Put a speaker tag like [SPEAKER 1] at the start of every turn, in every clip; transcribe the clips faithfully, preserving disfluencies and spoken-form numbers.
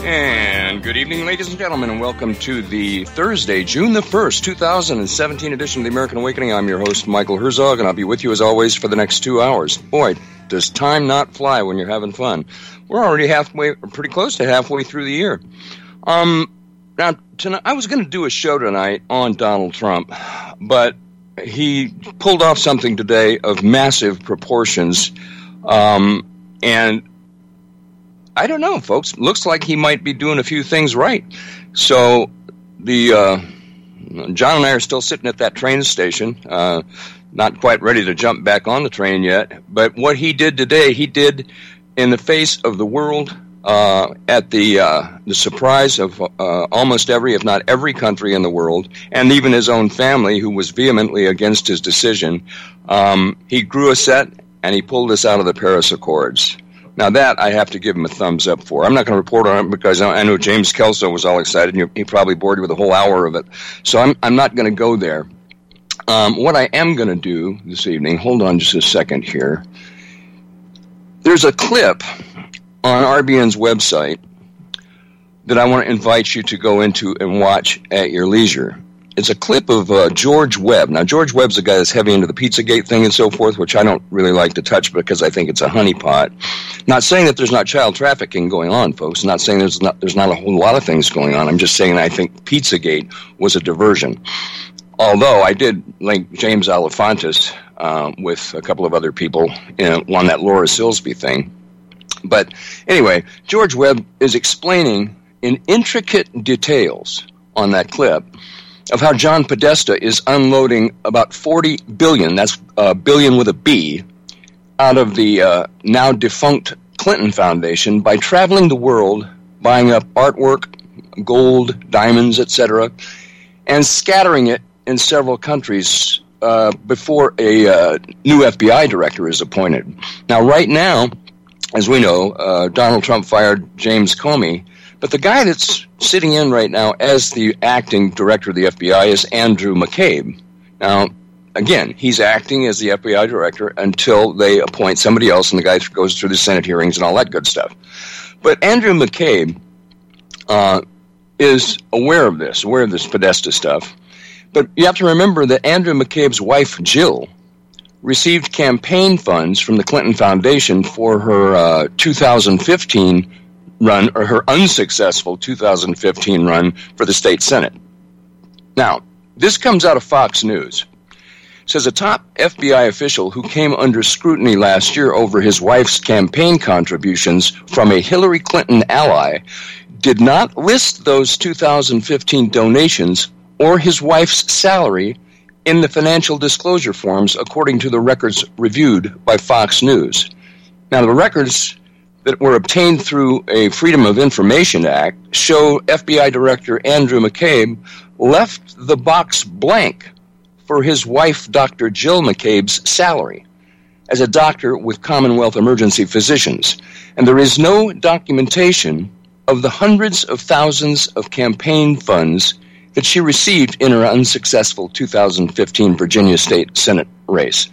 [SPEAKER 1] And good evening, ladies and gentlemen, and welcome to the Thursday, June the first, two thousand seventeen edition of the American Awakening. I'm your host, Michael Herzog, and I'll be with you as always for the next two hours. Boy, does time not fly when you're having fun. We're already halfway, pretty close to halfway through the year. Um, now, tonight, I was going to do a show tonight on Donald Trump, but he pulled off something today of massive proportions, um, and I don't know, folks. Looks like he might be doing a few things right. So the uh, John and I are still sitting at that train station, uh, not quite ready to jump back on the train yet. But what he did today, he did in the face of the world, uh, at the uh, the surprise of uh, almost every, if not every country in the world, and even his own family, who was vehemently against his decision. Um, he grew a set, and he pulled us out of the Paris Accords. Now that I have to give him a thumbs up for. I'm not going to report on it because I know James Kelso was all excited, and he probably bored you with a whole hour of it. So I'm I'm not going to go there. Um, what I am going to do this evening, hold on just a second here. There's a clip on R B N's website that I want to invite you to go into and watch at your leisure. It's a clip of uh, George Webb. Now, George Webb's a guy that's heavy into the Pizzagate thing and so forth, which I don't really like to touch because I think it's a honeypot. Not saying that there's not child trafficking going on, folks. Not saying there's not there's not a whole lot of things going on. I'm just saying I think Pizzagate was a diversion. Although I did link James Alefantis uh, with a couple of other people in, on that Laura Silsby thing. But anyway, George Webb is explaining in intricate details on that clip of how John Podesta is unloading about forty billion dollars, that's a billion with a B, out of the uh, now defunct Clinton Foundation by traveling the world, buying up artwork, gold, diamonds, et cetera, and scattering it in several countries uh, before a uh, new F B I director is appointed. Now, right now, as we know, uh, Donald Trump fired James Comey, but the guy that's sitting in right now as the acting director of the F B I is Andrew McCabe. Now, again, he's acting as the F B I director until they appoint somebody else, and the guy goes through the Senate hearings and all that good stuff. But Andrew McCabe uh, is aware of this, aware of this Podesta stuff. But you have to remember that Andrew McCabe's wife, Jill, received campaign funds from the Clinton Foundation for her uh, two thousand fifteen run, or her unsuccessful two thousand fifteen run for the state Senate. Now, this comes out of Fox News. It says a top F B I official who came under scrutiny last year over his wife's campaign contributions from a Hillary Clinton ally did not list those two thousand fifteen donations or his wife's salary in the financial disclosure forms, according to the records reviewed by Fox News. Now, the records that were obtained through a Freedom of Information Act show F B I Director Andrew McCabe left the box blank for his wife, Doctor Jill McCabe's salary as a doctor with Commonwealth Emergency Physicians. And there is no documentation of the hundreds of thousands of campaign funds that she received in her unsuccessful two thousand fifteen Virginia State Senate race.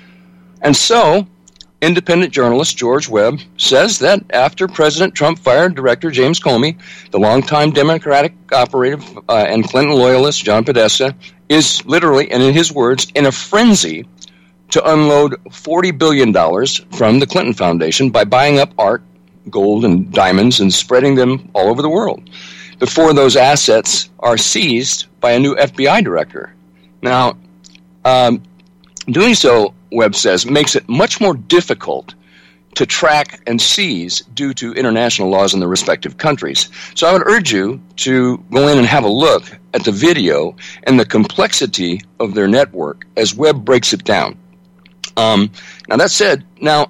[SPEAKER 1] And so, independent journalist George Webb says that after President Trump fired Director James Comey, the longtime Democratic operative uh, and Clinton loyalist John Podesta is literally, and in his words, in a frenzy to unload forty billion dollars from the Clinton Foundation by buying up art, gold, and diamonds and spreading them all over the world before those assets are seized by a new F B I director. Now, um, doing so, Webb says, makes it much more difficult to track and seize due to international laws in the respective countries. So I would urge you to go in and have a look at the video and the complexity of their network as Webb breaks it down. Um, now, that said, now,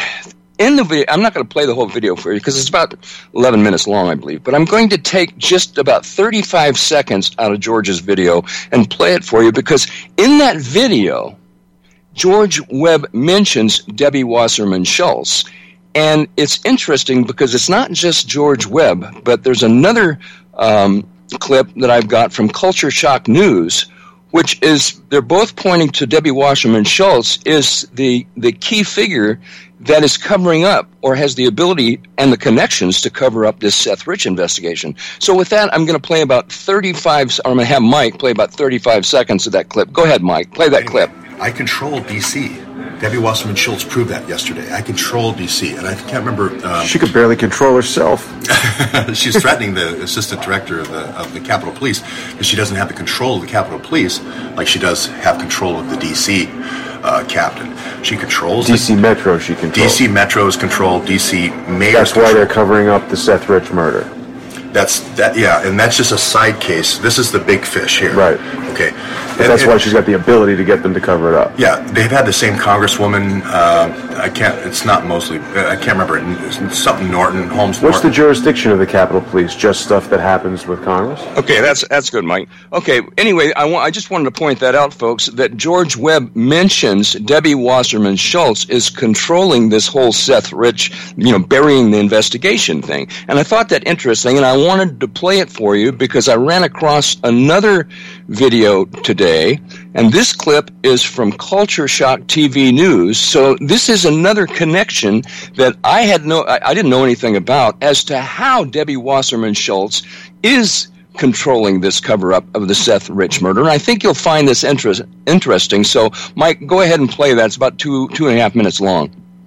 [SPEAKER 1] in the video, I'm not going to play the whole video for you because it's about eleven minutes long, I believe, but I'm going to take just about thirty-five seconds out of George's video and play it for you because in that video, George Webb mentions Debbie Wasserman Schultz. And it's interesting because it's not just George Webb, but there's another um, clip that I've got from Culture Shock News which is they're both pointing to Debbie Wasserman Schultz, is the the key figure that is covering up or has the ability and the connections to cover up this Seth Rich investigation. So with that, I'm going to play about thirty-five, or I'm going to have Mike play about thirty-five seconds of that clip. Go ahead, Mike. Play that clip.
[SPEAKER 2] I control D C. Debbie Wasserman Schultz proved that yesterday. I control D C, and I can't remember. Um,
[SPEAKER 3] she could barely control herself.
[SPEAKER 2] She's threatening the assistant director of the of the Capitol Police because she doesn't have the control of the Capitol Police like she does have control of the D C uh, captain. She controls
[SPEAKER 3] D C the, Metro. She controls
[SPEAKER 2] D C Metro is controlled. D C Mayor.
[SPEAKER 3] That's why they're covering up the Seth Rich murder.
[SPEAKER 2] That's that, yeah, and that's just a side case. This is the big fish here,
[SPEAKER 3] right?
[SPEAKER 2] Okay,
[SPEAKER 3] but and, that's and, why she's got the ability to get them to cover it up.
[SPEAKER 2] Yeah, they've had the same congresswoman. Uh, I can't. It's not mostly. I can't remember. It's something Norton, Holmes.
[SPEAKER 3] What's
[SPEAKER 2] Norton.
[SPEAKER 3] the jurisdiction of the Capitol Police? Just stuff that happens with Congress?
[SPEAKER 1] Okay, that's that's good, Mike. Okay. Anyway, I want. I just wanted to point that out, folks. That George Webb mentions Debbie Wasserman Schultz is controlling this whole Seth Rich, you know, burying the investigation thing, and I thought that interesting, and I wanted to play it for you because I ran across another video today, and this clip is from Culture Shock T V News. So this is another connection that I had no, I, I didn't know anything about as to how Debbie Wasserman Schultz is controlling this cover-up of the Seth Rich murder, and I think you'll find this interest, interesting. So, Mike, go ahead and play that. It's about two two and a half minutes long.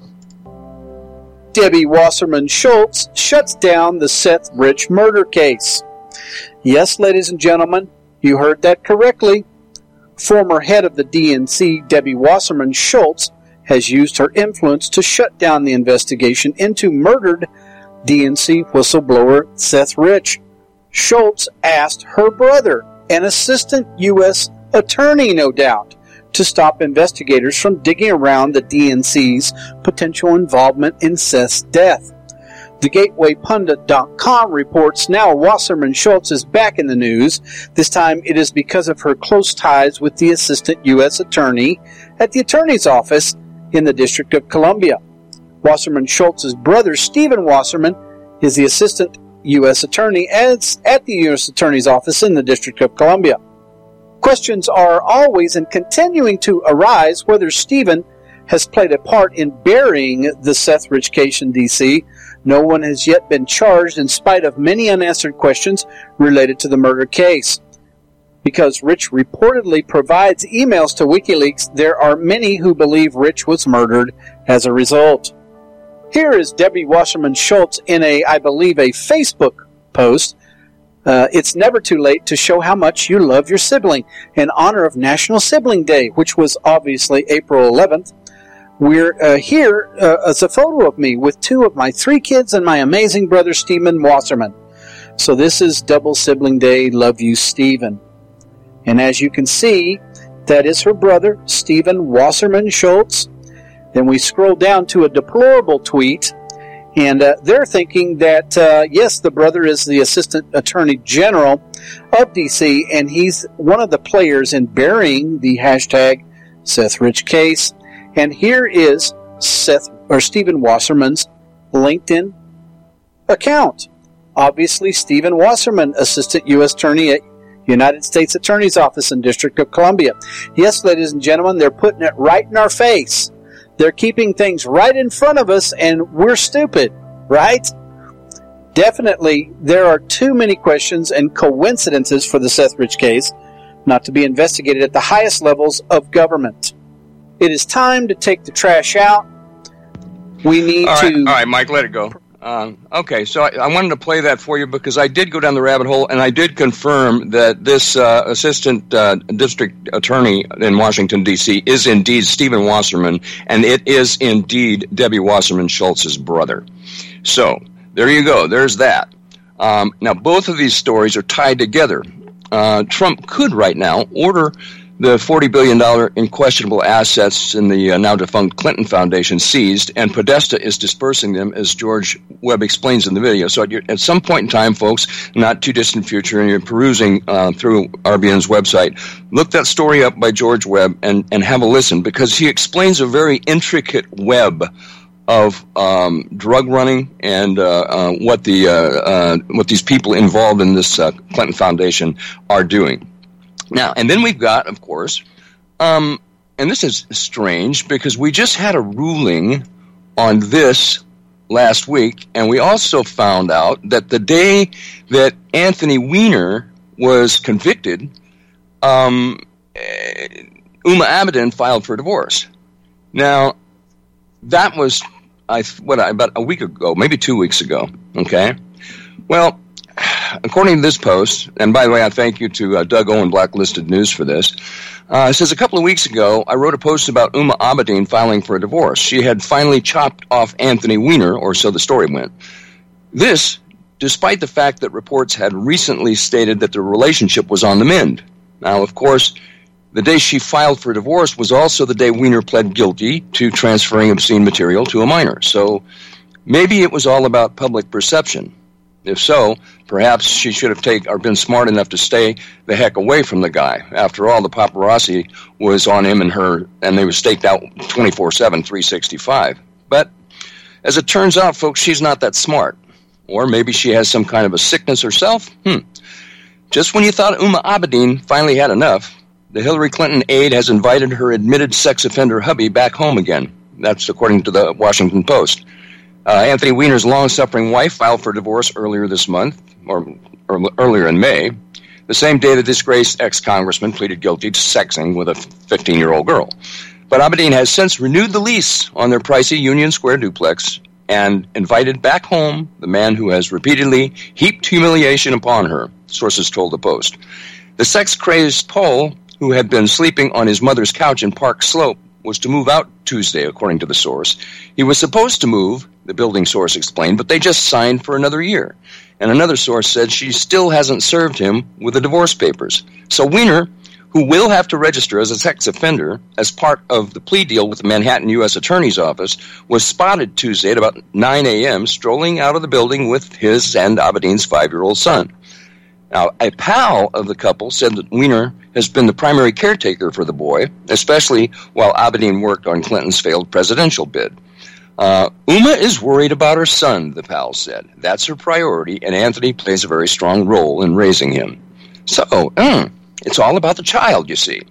[SPEAKER 4] Debbie Wasserman Schultz shuts down the Seth Rich murder case. Yes, ladies and gentlemen, you heard that correctly. Former head of the D N C, Debbie Wasserman Schultz, has used her influence to shut down the investigation into murdered D N C whistleblower Seth Rich. Schultz asked her brother, an assistant U S attorney no doubt, to stop investigators from digging around the D N C's potential involvement in Seth's death. The Gateway Pundit dot com reports now Wasserman Schultz is back in the news. This time it is because of her close ties with the assistant U S attorney at the attorney's office in the District of Columbia. Wasserman Schultz's brother, Stephen Wasserman, is the assistant U S attorney at the U S attorney's office in the District of Columbia. Questions are always and continuing to arise whether Stephen has played a part in burying the Seth Rich case in D C. No one has yet been charged in spite of many unanswered questions related to the murder case. Because Rich reportedly provides emails to WikiLeaks, there are many who believe Rich was murdered as a result. Here is Debbie Wasserman Schultz in a, I believe, a Facebook post. Uh, it's never too late to show how much you love your sibling in honor of National Sibling Day, which was obviously April eleventh. We're uh, here uh, as a photo of me with two of my three kids and my amazing brother, Stephen Wasserman. So this is Double Sibling Day. Love you, Stephen. And as you can see, that is her brother, Stephen Wasserman Schultz. Then we scroll down to a deplorable tweet. And uh, they're thinking that, uh, yes, the brother is the Assistant Attorney General of D C, and he's one of the players in burying the hashtag Seth Rich case. And here is Seth or Stephen Wasserman's LinkedIn account. Obviously, Stephen Wasserman, Assistant U S Attorney at United States Attorney's Office in District of Columbia. Yes, ladies and gentlemen, they're putting it right in our face. They're keeping things right in front of us, and we're stupid, right? Definitely, there are too many questions and coincidences for the Seth Rich case not to be investigated at the highest levels of government. It is time to take the trash out. We need
[SPEAKER 1] all right,
[SPEAKER 4] to...
[SPEAKER 1] All right, Mike, let it go. Um, okay, so I, I wanted to play that for you because I did go down the rabbit hole, and I did confirm that this uh, assistant uh, district attorney in Washington, D C is indeed Stephen Wasserman, and it is indeed Debbie Wasserman Schultz's brother. So there you go. There's that. Um, now, both of these stories are tied together. Uh, Trump could right now order the forty billion dollars in questionable assets in the uh, now-defunct Clinton Foundation seized, and Podesta is dispersing them, as George Webb explains in the video. So at, your, at some point in time, folks, not too distant future, and you're perusing uh, through R B N's website, look that story up by George Webb and, and have a listen, because he explains a very intricate web of um, drug running and uh, uh, what the uh, uh, what these people involved in this uh, Clinton Foundation are doing. Now, and then we've got, of course, um, and this is strange because we just had a ruling on this last week, and we also found out that the day that Anthony Weiner was convicted, um, Huma Abedin filed for divorce. Now, that was I what about a week ago, maybe two weeks ago. Okay, well, according to this post, and by the way, I thank you to uh, Doug Owen, Blacklisted News, for this. Uh, it says, a couple of weeks ago, I wrote a post about Huma Abedin filing for a divorce. She had finally chopped off Anthony Weiner, or so the story went. This, despite the fact that reports had recently stated that the relationship was on the mend. Now, of course, the day she filed for divorce was also the day Weiner pled guilty to transferring obscene material to a minor. So maybe it was all about public perception. If so, perhaps she should have take, or been smart enough to stay the heck away from the guy. After all, the paparazzi was on him and her, and they were staked out twenty-four seven, three sixty-five. But as it turns out, folks, she's not that smart. Or maybe she has some kind of a sickness herself. Hmm. Just when you thought Huma Abedin finally had enough, the Hillary Clinton aide has invited her admitted sex offender hubby back home again. That's according to the Washington Post. Uh, Anthony Weiner's long-suffering wife filed for divorce earlier this month, or, or earlier in May, the same day the disgraced ex-congressman pleaded guilty to sexing with a fifteen-year-old girl. But Abedin has since renewed the lease on their pricey Union Square duplex and invited back home the man who has repeatedly heaped humiliation upon her, sources told the Post. The sex-crazed Pole, who had been sleeping on his mother's couch in Park Slope, was to move out Tuesday, according to the source. He was supposed to move, the building source explained, but they just signed for another year. And another source said she still hasn't served him with the divorce papers. So Weiner, who will have to register as a sex offender as part of the plea deal with the Manhattan U S Attorney's Office, was spotted Tuesday at about nine a.m. strolling out of the building with his and Abedin's five-year-old son. Now, a pal of the couple said that Weiner has been the primary caretaker for the boy, especially while Abedin worked on Clinton's failed presidential bid. Uh, Huma is worried about her son, the pal said. That's her priority, and Anthony plays a very strong role in raising him. So, mm, it's all about the child, you see.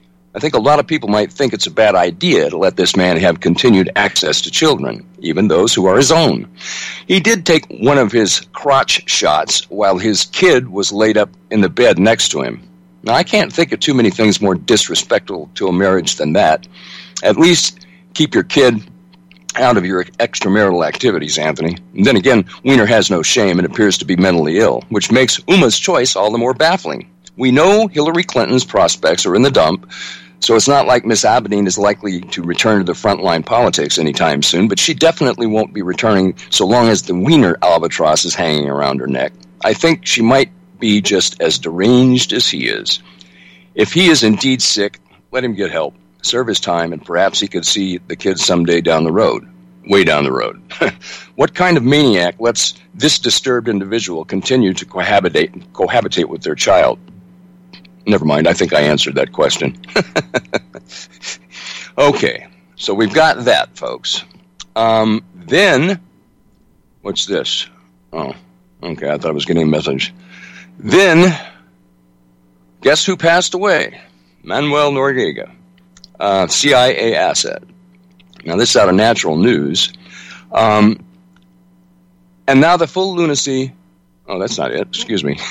[SPEAKER 1] I think a lot of people might think it's a bad idea to let this man have continued access to children, even those who are his own. He did take one of his crotch shots while his kid was laid up in the bed next to him. Now, I can't think of too many things more disrespectful to a marriage than that. At least keep your kid out of your extramarital activities, Anthony. And then again, Weiner has no shame and appears to be mentally ill, which makes Uma's choice all the more baffling. We know Hillary Clinton's prospects are in the dump, so it's not like Miss Abedin is likely to return to the frontline politics anytime soon, but she definitely won't be returning so long as the Weiner albatross is hanging around her neck. I think she might be just as deranged as he is. If he is indeed sick, let him get help, serve his time, and perhaps he could see the kids someday down the road. Way down the road. What kind of maniac lets this disturbed individual continue to cohabitate, cohabitate with their child? Never mind, I think I answered that question. Okay, so we've got that, folks. Um, then, what's this? Oh, okay, I thought I was getting a message. Then, guess who passed away? Manuel Noriega, uh, C I A asset. Now, this is out of Natural News. Um, and now the full lunacy... Oh, that's not it. Excuse me.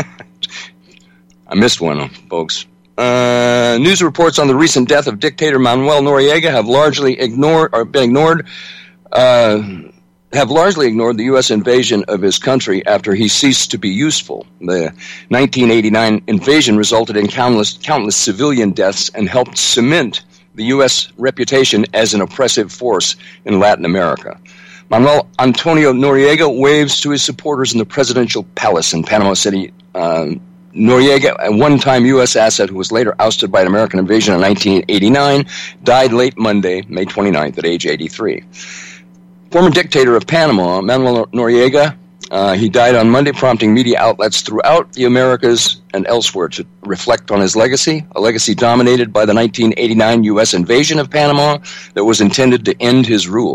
[SPEAKER 1] I missed one, folks. Uh, news reports on the recent death of dictator Manuel Noriega have largely ignored, or been ignored, uh, have largely ignored the U S invasion of his country after he ceased to be useful. The nineteen eighty-nine invasion resulted in countless, countless civilian deaths and helped cement the U S reputation as an oppressive force in Latin America. Manuel Antonio Noriega waves to his supporters in the presidential palace in Panama City. Uh, Noriega, a one-time U S asset who was later ousted by an American invasion in nineteen eighty-nine, died late Monday, May twenty-ninth, at age eighty-three. Former dictator of Panama, Manuel Noriega, uh, he died on Monday, prompting media outlets throughout the Americas and elsewhere to reflect on his legacy, a legacy dominated by the nineteen eighty-nine U S invasion of Panama that was intended to end his rule.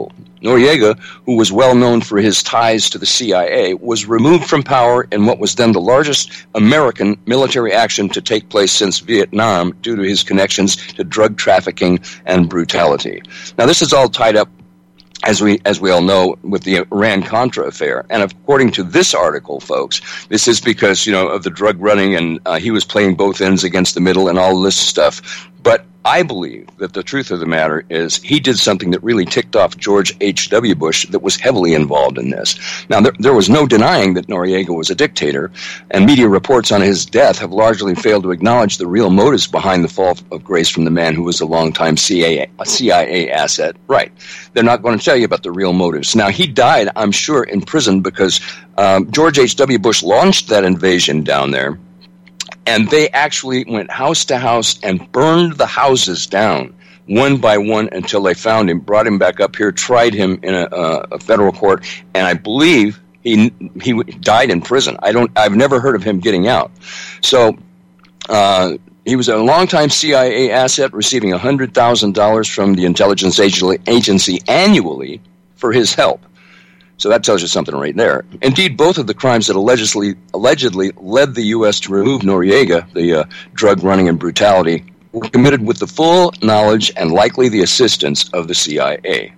[SPEAKER 1] Noriega, who was well known for his ties to the C I A, was removed from power in what was then the largest American military action to take place since Vietnam due to his connections to drug trafficking and brutality. Now, this is all tied up, as we as we all know, with the Iran-Contra affair. And according to this article, folks, this is because, you know, of the drug running, and uh, he was playing both ends against the middle and all this stuff. But I believe that the truth of the matter is he did something that really ticked off George H W. Bush that was heavily involved in this. Now, there, there was no denying that Noriega was a dictator, and media reports on his death have largely failed to acknowledge the real motives behind the fall of grace from the man who was a longtime C I A, C I A asset. Right. They're not going to tell you about the real motives. Now, he died, I'm sure, in prison because um, George H W. Bush launched that invasion down there. And they actually went house to house and burned the houses down one by one until they found him, brought him back up here, tried him in a, uh, a federal court, and I believe he he died in prison. I don't. I've never heard of him getting out. So uh, he was a longtime C I A asset, receiving one hundred thousand dollars from the intelligence agency annually for his help. So that tells you something right there. Indeed, both of the crimes that allegedly allegedly led the U S to remove Noriega, the uh, drug running and brutality, were committed with the full knowledge and likely the assistance of the C I A.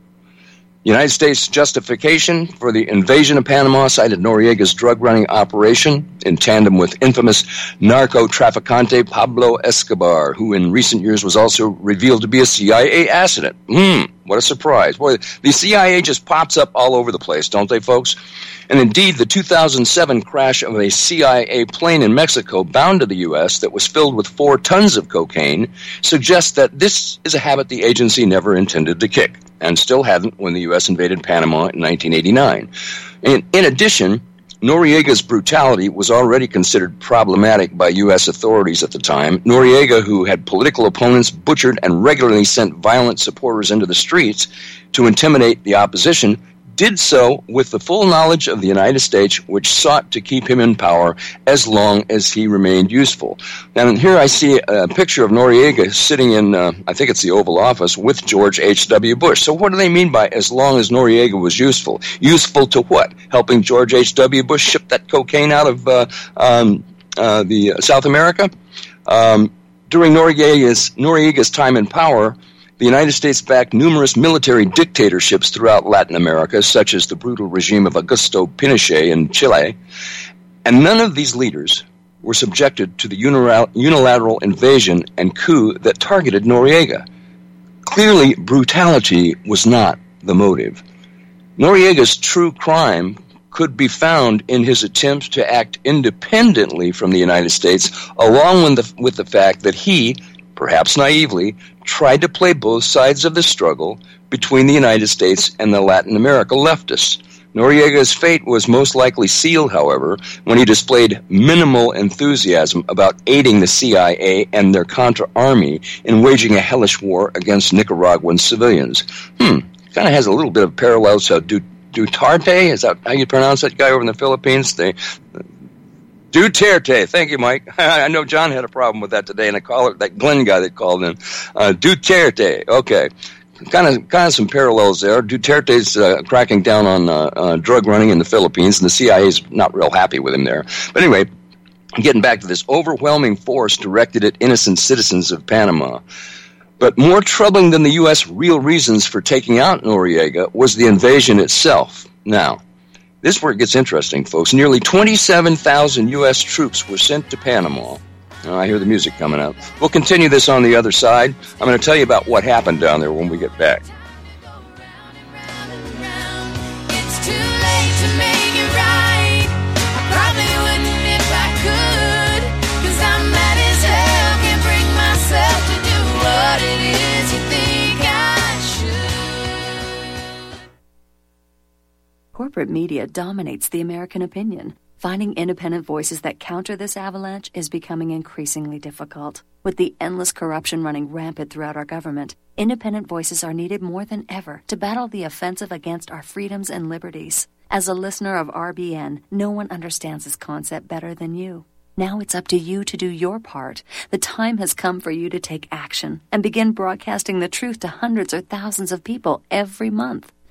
[SPEAKER 1] The United States justification for the invasion of Panama cited Noriega's drug-running operation in tandem with infamous narco-trafficante Pablo Escobar, who in recent years was also revealed to be a C I A asset. Hmm, what a surprise. Boy, the C I A just pops up all over the place, don't they, folks? And indeed, the two thousand seven crash of a C I A plane in Mexico bound to the U S that was filled with four tons of cocaine suggests that this is a habit the agency never intended to kick, and still hadn't when the U S invaded Panama in nineteen eighty-nine. In, in addition, Noriega's brutality was already considered problematic by U S authorities at the time. Noriega, who had political opponents butchered and regularly sent violent supporters into the streets to intimidate the opposition, did so with the full knowledge of the United States, which sought to keep him in power as long as he remained useful. And here I see a picture of Noriega sitting in, uh, I think it's the Oval Office, with George H W. Bush. So what do they mean by as long as Noriega was useful? Useful to what? Helping George H W. Bush ship that cocaine out of uh, um, uh, the uh, South America? Um, during Noriega's, Noriega's time in power, the United States backed numerous military dictatorships throughout Latin America, such as the brutal regime of Augusto Pinochet in Chile, and none of these leaders were subjected to the unilateral invasion and coup that targeted Noriega. Clearly, brutality was not the motive. Noriega's true crime could be found in his attempt to act independently from the United States, along with the, with the fact that he, perhaps naively, tried to play both sides of the struggle between the United States and the Latin America leftists. Noriega's fate was most likely sealed, however, when he displayed minimal enthusiasm about aiding the C I A and their Contra army in waging a hellish war against Nicaraguan civilians. Hmm, kind of has a little bit of parallels to Duterte, is that how you pronounce that guy over in the Philippines? They... Duterte. Thank you, Mike. I know John had a problem with that today, and I call it that Glenn guy that called in. Uh, Duterte. Okay. Kind of kind of some parallels there. Duterte's uh, cracking down on uh, uh, drug running in the Philippines, and the C I A is not real happy with him there. But anyway, getting back to this, overwhelming force directed at innocent citizens of Panama. But more troubling than the U S real reasons for taking out Noriega was the invasion itself. Now, this is where it gets interesting, folks. Nearly twenty-seven thousand U S troops were sent to Panama. Oh, I hear the music coming up. We'll continue this on the other side. I'm going to tell you about what happened down there when we get back.
[SPEAKER 5] Corporate media dominates the American opinion. Finding independent voices that counter this avalanche is becoming increasingly difficult. With the endless corruption running rampant throughout our government, independent voices are needed more than ever to battle the offensive against our freedoms and liberties. As a listener of R B N, no one understands this concept better than you. Now it's up to you to do your part. The time has come for you to take action and begin broadcasting the truth to hundreds or thousands of people every month.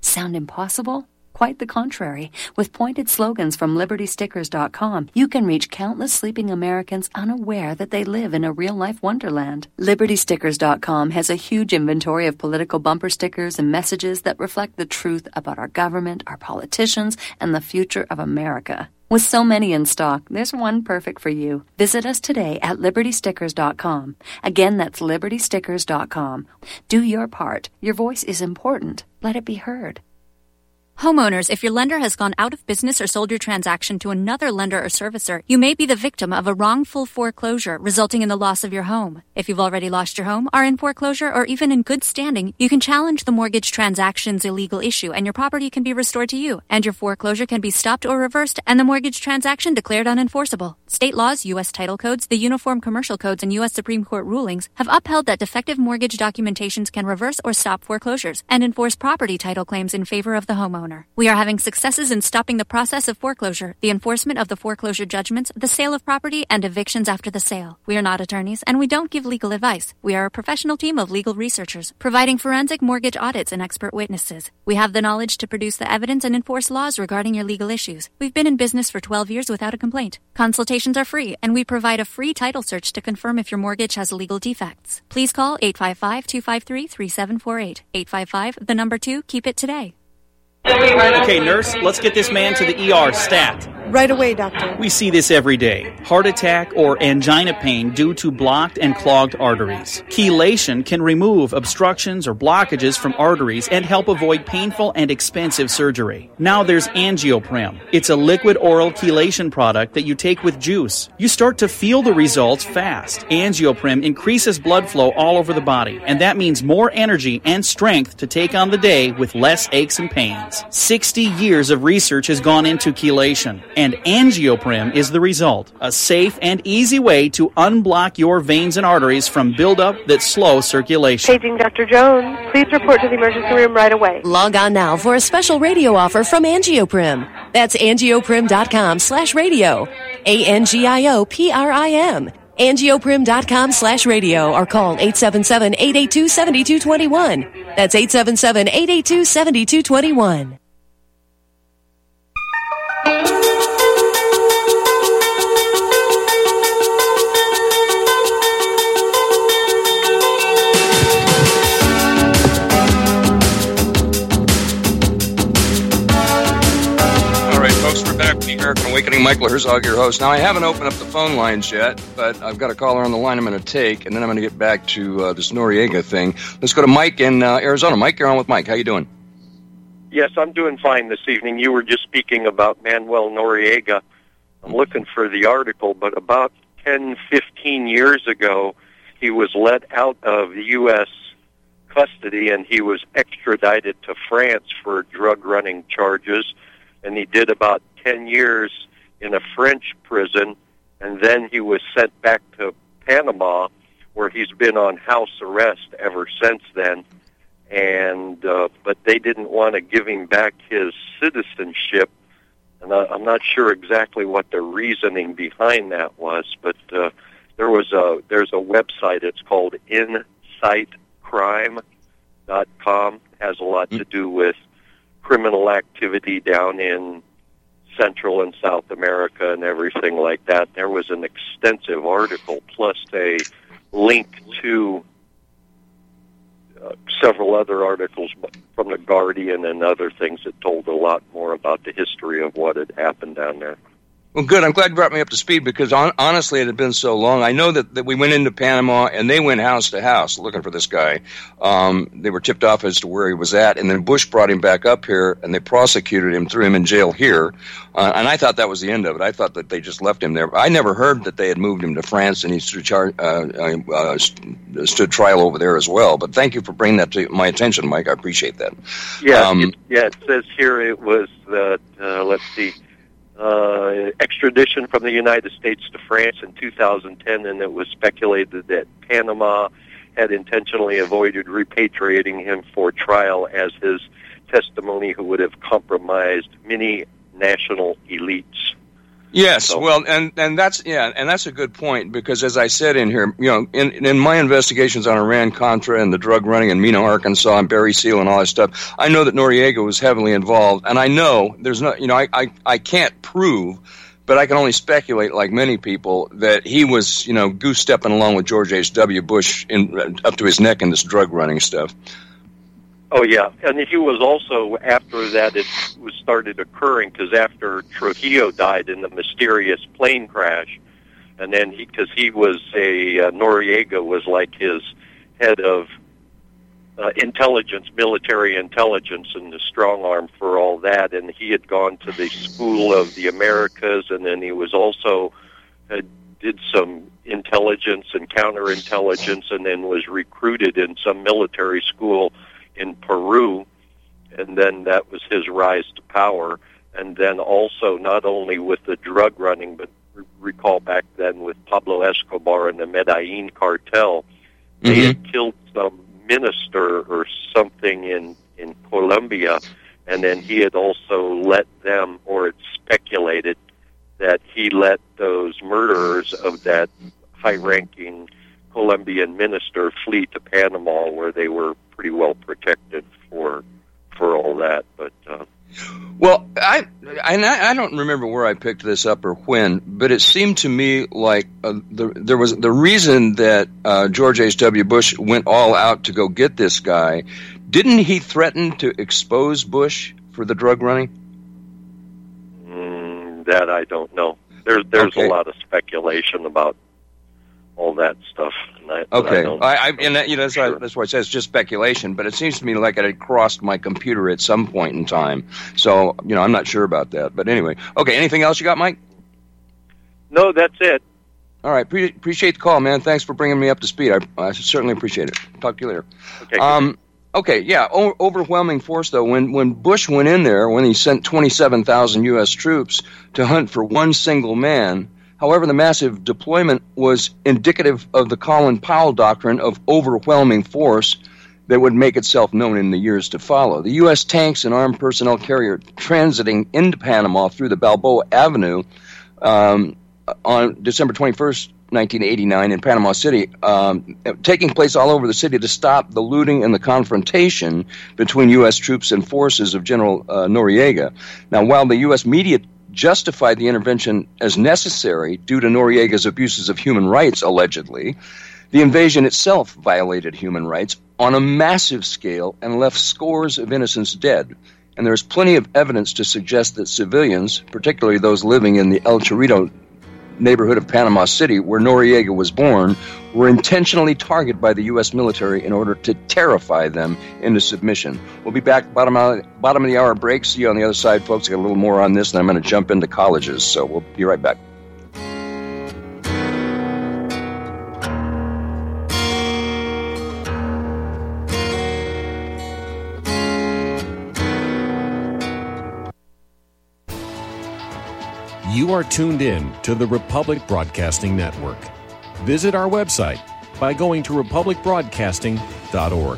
[SPEAKER 5] Sound impossible? Quite the contrary. With pointed slogans from Liberty Stickers dot com, you can reach countless sleeping Americans unaware that they live in a real-life wonderland. Liberty Stickers dot com has a huge inventory of political bumper stickers and messages that reflect the truth about our government, our politicians, and the future of America. With so many in stock, there's one perfect for you. Visit us today at Liberty Stickers dot com. Again, that's Liberty Stickers dot com. Do your part. Your voice is important. Let it be heard.
[SPEAKER 6] Homeowners, if your lender has gone out of business or sold your transaction to another lender or servicer, you may be the victim of a wrongful foreclosure resulting in the loss of your home. If you've already lost your home, are in foreclosure, or even in good standing, you can challenge the mortgage transaction's illegal issue and your property can be restored to you, and your foreclosure can be stopped or reversed and the mortgage transaction declared unenforceable. State laws, U S title codes, the Uniform Commercial Codes, and U S Supreme Court rulings have upheld that defective mortgage documentations can reverse or stop foreclosures and enforce property title claims in favor of the homeowner. We are having successes in stopping the process of foreclosure, the enforcement of the foreclosure judgments, the sale of property, and evictions after the sale. We are not attorneys, and we don't give legal advice. We are a professional team of legal researchers, providing forensic mortgage audits and expert witnesses. We have the knowledge to produce the evidence and enforce laws regarding your legal issues. We've been in business for twelve years without a complaint. Consultations are free, and we provide a free title search to confirm if your mortgage has legal defects. Please call eight five five, two five three, three seven four eight. eight five five, the number two, keep it today.
[SPEAKER 7] Okay, nurse, let's get this man to the E R stat.
[SPEAKER 8] Right away, doctor.
[SPEAKER 7] We see this every day. Heart attack or angina pain due to blocked and clogged arteries. Chelation can remove obstructions or blockages from arteries and help avoid painful and expensive surgery. Now there's Angioprim. It's a liquid oral chelation product that you take with juice. You start to feel the results fast. Angioprim increases blood flow all over the body, and that means more energy and strength to take on the day with less aches and pains. sixty years of research has gone into chelation, and Angioprim is the result. A safe and easy way to unblock your veins and arteries from buildup that slow circulation.
[SPEAKER 8] Paging Doctor Jones. Please report to the emergency room right away.
[SPEAKER 9] Log on now for a special radio offer from Angioprim. That's angioprim.com slash radio. A N G I O P R I M. angioprim.com slash radio or call eight seven seven, eight eight two, seven two two one. That's eight seven seven, eight eight two, seven two two one.
[SPEAKER 1] American Awakening, Michael Herzog, your host. Now, I haven't opened up the phone lines yet, but I've got a caller on the line I'm going to take, and then I'm going to get back to uh, this Noriega thing. Let's go to Mike in uh, Arizona. Mike, you're on with Mike. How you doing?
[SPEAKER 10] Yes, I'm doing fine this evening. You were just speaking about Manuel Noriega. I'm looking for the article, but about ten, fifteen years ago, he was let out of U S custody, and he was extradited to France for drug-running charges, and he did about ten years in a French prison, and then he was sent back to Panama, where he's been on house arrest ever since then. And uh, but they didn't want to give him back his citizenship, and I, I'm not sure exactly what the reasoning behind that was. But uh, there was a there's a website. It's called insight crime dot com. Has a lot to do with criminal activity down in Central and South America and everything like that. There was an extensive article plus a link to uh, several other articles from The Guardian and other things that told a lot more about the history of what had happened down there.
[SPEAKER 1] Well, good. I'm glad you brought me up to speed because on, honestly, it had been so long. I know that, that we went into Panama and they went house to house looking for this guy. Um, they were tipped off as to where he was at, and then Bush brought him back up here and they prosecuted him, threw him in jail here. Uh, and I thought that was the end of it. I thought that they just left him there. I never heard that they had moved him to France and he stood, char- uh, uh, stood trial over there as well. But thank you for bringing that to my attention, Mike. I appreciate that.
[SPEAKER 10] Yeah,
[SPEAKER 1] um,
[SPEAKER 10] it, yeah. It says here it was that. Uh, let's see. Uh, extradition from the United States to France in two thousand ten, and it was speculated that Panama had intentionally avoided repatriating him for trial as his testimony would have compromised many national elites.
[SPEAKER 1] Yes,
[SPEAKER 10] So-
[SPEAKER 1] well, and, and that's yeah, and that's a good point because, as I said in here, you know, in in my investigations on Iran-Contra and the drug running in Mena, Arkansas, and Berry Seal and all that stuff, I know that Noriega was heavily involved, and I know there's no, you know, I I, I can't prove, but I can only speculate, like many people, that he was, you know, goose stepping along with George H W. Bush in up to his neck in this drug running stuff.
[SPEAKER 10] Oh, yeah. And he was also, after that, it was started occurring, because after Trujillo died in the mysterious plane crash, and then he, because he was a, uh, Noriega was like his head of uh, intelligence, military intelligence, and the strong arm for all that, and he had gone to the School of the Americas, and then he was also, uh, did some intelligence and counterintelligence, and then was recruited in some military school in Peru, and then that was his rise to power. And then also not only with the drug running, but re- recall back then with Pablo Escobar and the Medellin cartel, mm-hmm. they had killed some minister or something in, in Colombia, and then he had also let them, or it's speculated that he let those murderers of that high-ranking Colombian minister flee to Panama, where they were pretty well protected for for all that. But uh,
[SPEAKER 1] well, I, I I don't remember where I picked this up or when, but it seemed to me like uh, the, there was the reason that uh, George H W. Bush went all out to go get this guy. Didn't he threaten to expose Bush for the drug running?
[SPEAKER 10] Mm, that I don't know. There's there's
[SPEAKER 1] Okay.
[SPEAKER 10] a lot of speculation about all that stuff. And I,
[SPEAKER 1] Okay,
[SPEAKER 10] I don't,
[SPEAKER 1] I, I and that, you know that's, why, that's why I say it's just speculation, but it seems to me like it had crossed my computer at some point in time. So you know, I'm not sure about that. But anyway, okay. Anything else you got, Mike?
[SPEAKER 10] No, that's it.
[SPEAKER 1] All right, pre- appreciate the call, man. Thanks for bringing me up to speed. I, I certainly appreciate it. Talk to you later.
[SPEAKER 10] Okay.
[SPEAKER 1] Um, okay, yeah, o- overwhelming force though. When when Bush went in there, when he sent twenty-seven thousand U S troops to hunt for one single man. However, the massive deployment was indicative of the Colin Powell doctrine of overwhelming force that would make itself known in the years to follow. The U S tanks and armed personnel carrier transiting into Panama through the Balboa Avenue um, on December twenty-first, nineteen eighty-nine in Panama City, um, taking place all over the city to stop the looting and the confrontation between U S troops and forces of General uh, Noriega. Now, while the U S media justified the intervention as necessary due to Noriega's abuses of human rights, allegedly, the invasion itself violated human rights on a massive scale and left scores of innocents dead. And there's plenty of evidence to suggest that civilians, particularly those living in the El Chorrito neighborhood of Panama City, where Noriega was born, were intentionally targeted by the U S military in order to terrify them into submission. We'll be back bottom of, bottom of the hour break. See you on the other side, folks. I got a little more on this, and I'm going to jump into colleges. So we'll be right back.
[SPEAKER 11] You are tuned in to the Republic Broadcasting Network. Visit our website by going to republic broadcasting dot org.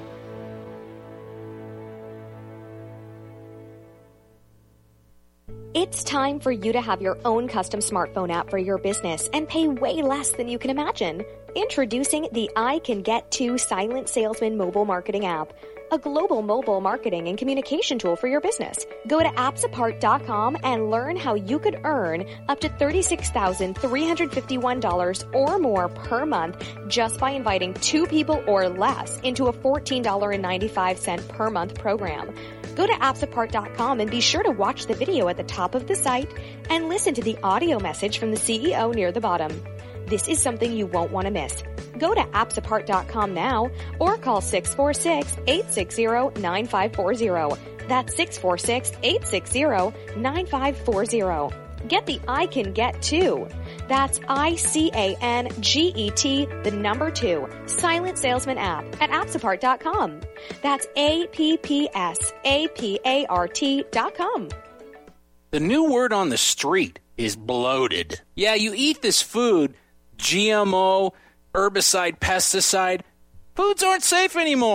[SPEAKER 12] It's time for you to have your own custom smartphone app for your business and pay way less than you can imagine. Introducing the I Can Get To Silent Salesman mobile marketing app, a global mobile marketing and communication tool for your business. Go to apps apart dot com and learn how you could earn up to thirty-six thousand three hundred fifty-one dollars or more per month just by inviting two people or less into a fourteen dollars and ninety-five cents per month program. Go to apps apart dot com and be sure to watch the video at the top of the site and listen to the audio message from the C E O near the bottom. This is something you won't want to miss. Go to apps apart dot com now or call six four six, eight six zero, nine five four zero. That's six four six, eight six zero, nine five four zero. Get the I Can Get To. That's I C A N G E T, the number two, Silent Salesman app at apps apart dot com. That's A P P S A P A R T dot com.
[SPEAKER 13] The new word on the street is bloated. Yeah, you eat this food, G M O, herbicide, pesticide. Foods aren't safe anymore.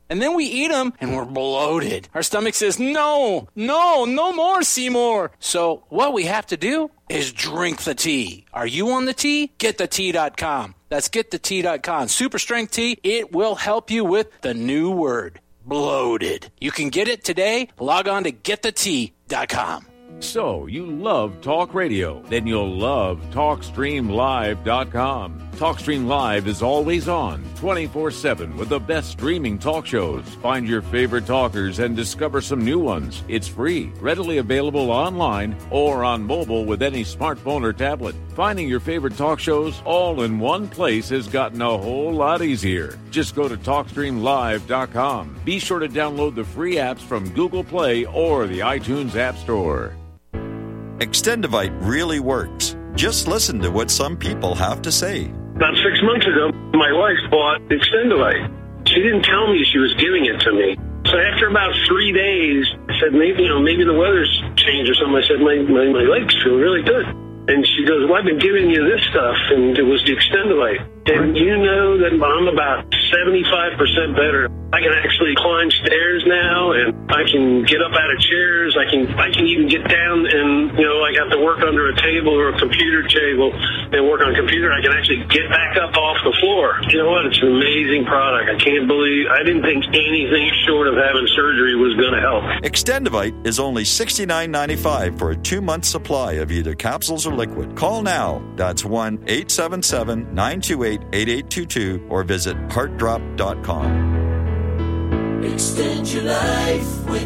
[SPEAKER 13] And then we eat them, and we're bloated. Our stomach says, no, no, no more, Seymour. So what we have to do is drink the tea. Are you on the tea? get the tea dot com. That's get the tea dot com. Super strength tea. It will help you with the new word, bloated. You can get it today. Log on to get the tea dot com.
[SPEAKER 11] So, you love talk radio? Then you'll love talk stream live dot com. TalkStream Live is always on, twenty-four seven, with the best streaming talk shows. Find your favorite talkers and discover some new ones. It's free, readily available online or on mobile with any smartphone or tablet. Finding your favorite talk shows all in one place has gotten a whole lot easier. Just go to talk stream live dot com. Be sure to download the free apps from Google Play or the iTunes App Store.
[SPEAKER 14] Extendivite really works. Just listen to what some people have to say.
[SPEAKER 15] About six months ago, my wife bought Extendivite. She didn't tell me she was giving it to me. So after about three days, I said, maybe, you know, maybe the weather's changed or something. I said, my, my, my legs feel really good. And she goes, well, I've been giving you this stuff, and it was the Extendivite. And you know that I'm about seventy-five percent better. I can actually climb stairs now, and I can get up out of chairs. I can I can even get down and, you know, like I have to work under a table or a computer table and work on a computer. I can actually get back up off the floor. You know what? It's an amazing product. I can't believe, I didn't think anything short of having surgery was going to help.
[SPEAKER 14] Extendivite is only sixty-nine dollars and ninety-five cents for a two-month supply of either capsules or liquid. Call now. That's one eight seven seven, nine two eight, eight eight two two or visit heart drop dot com.
[SPEAKER 16] Extend your life with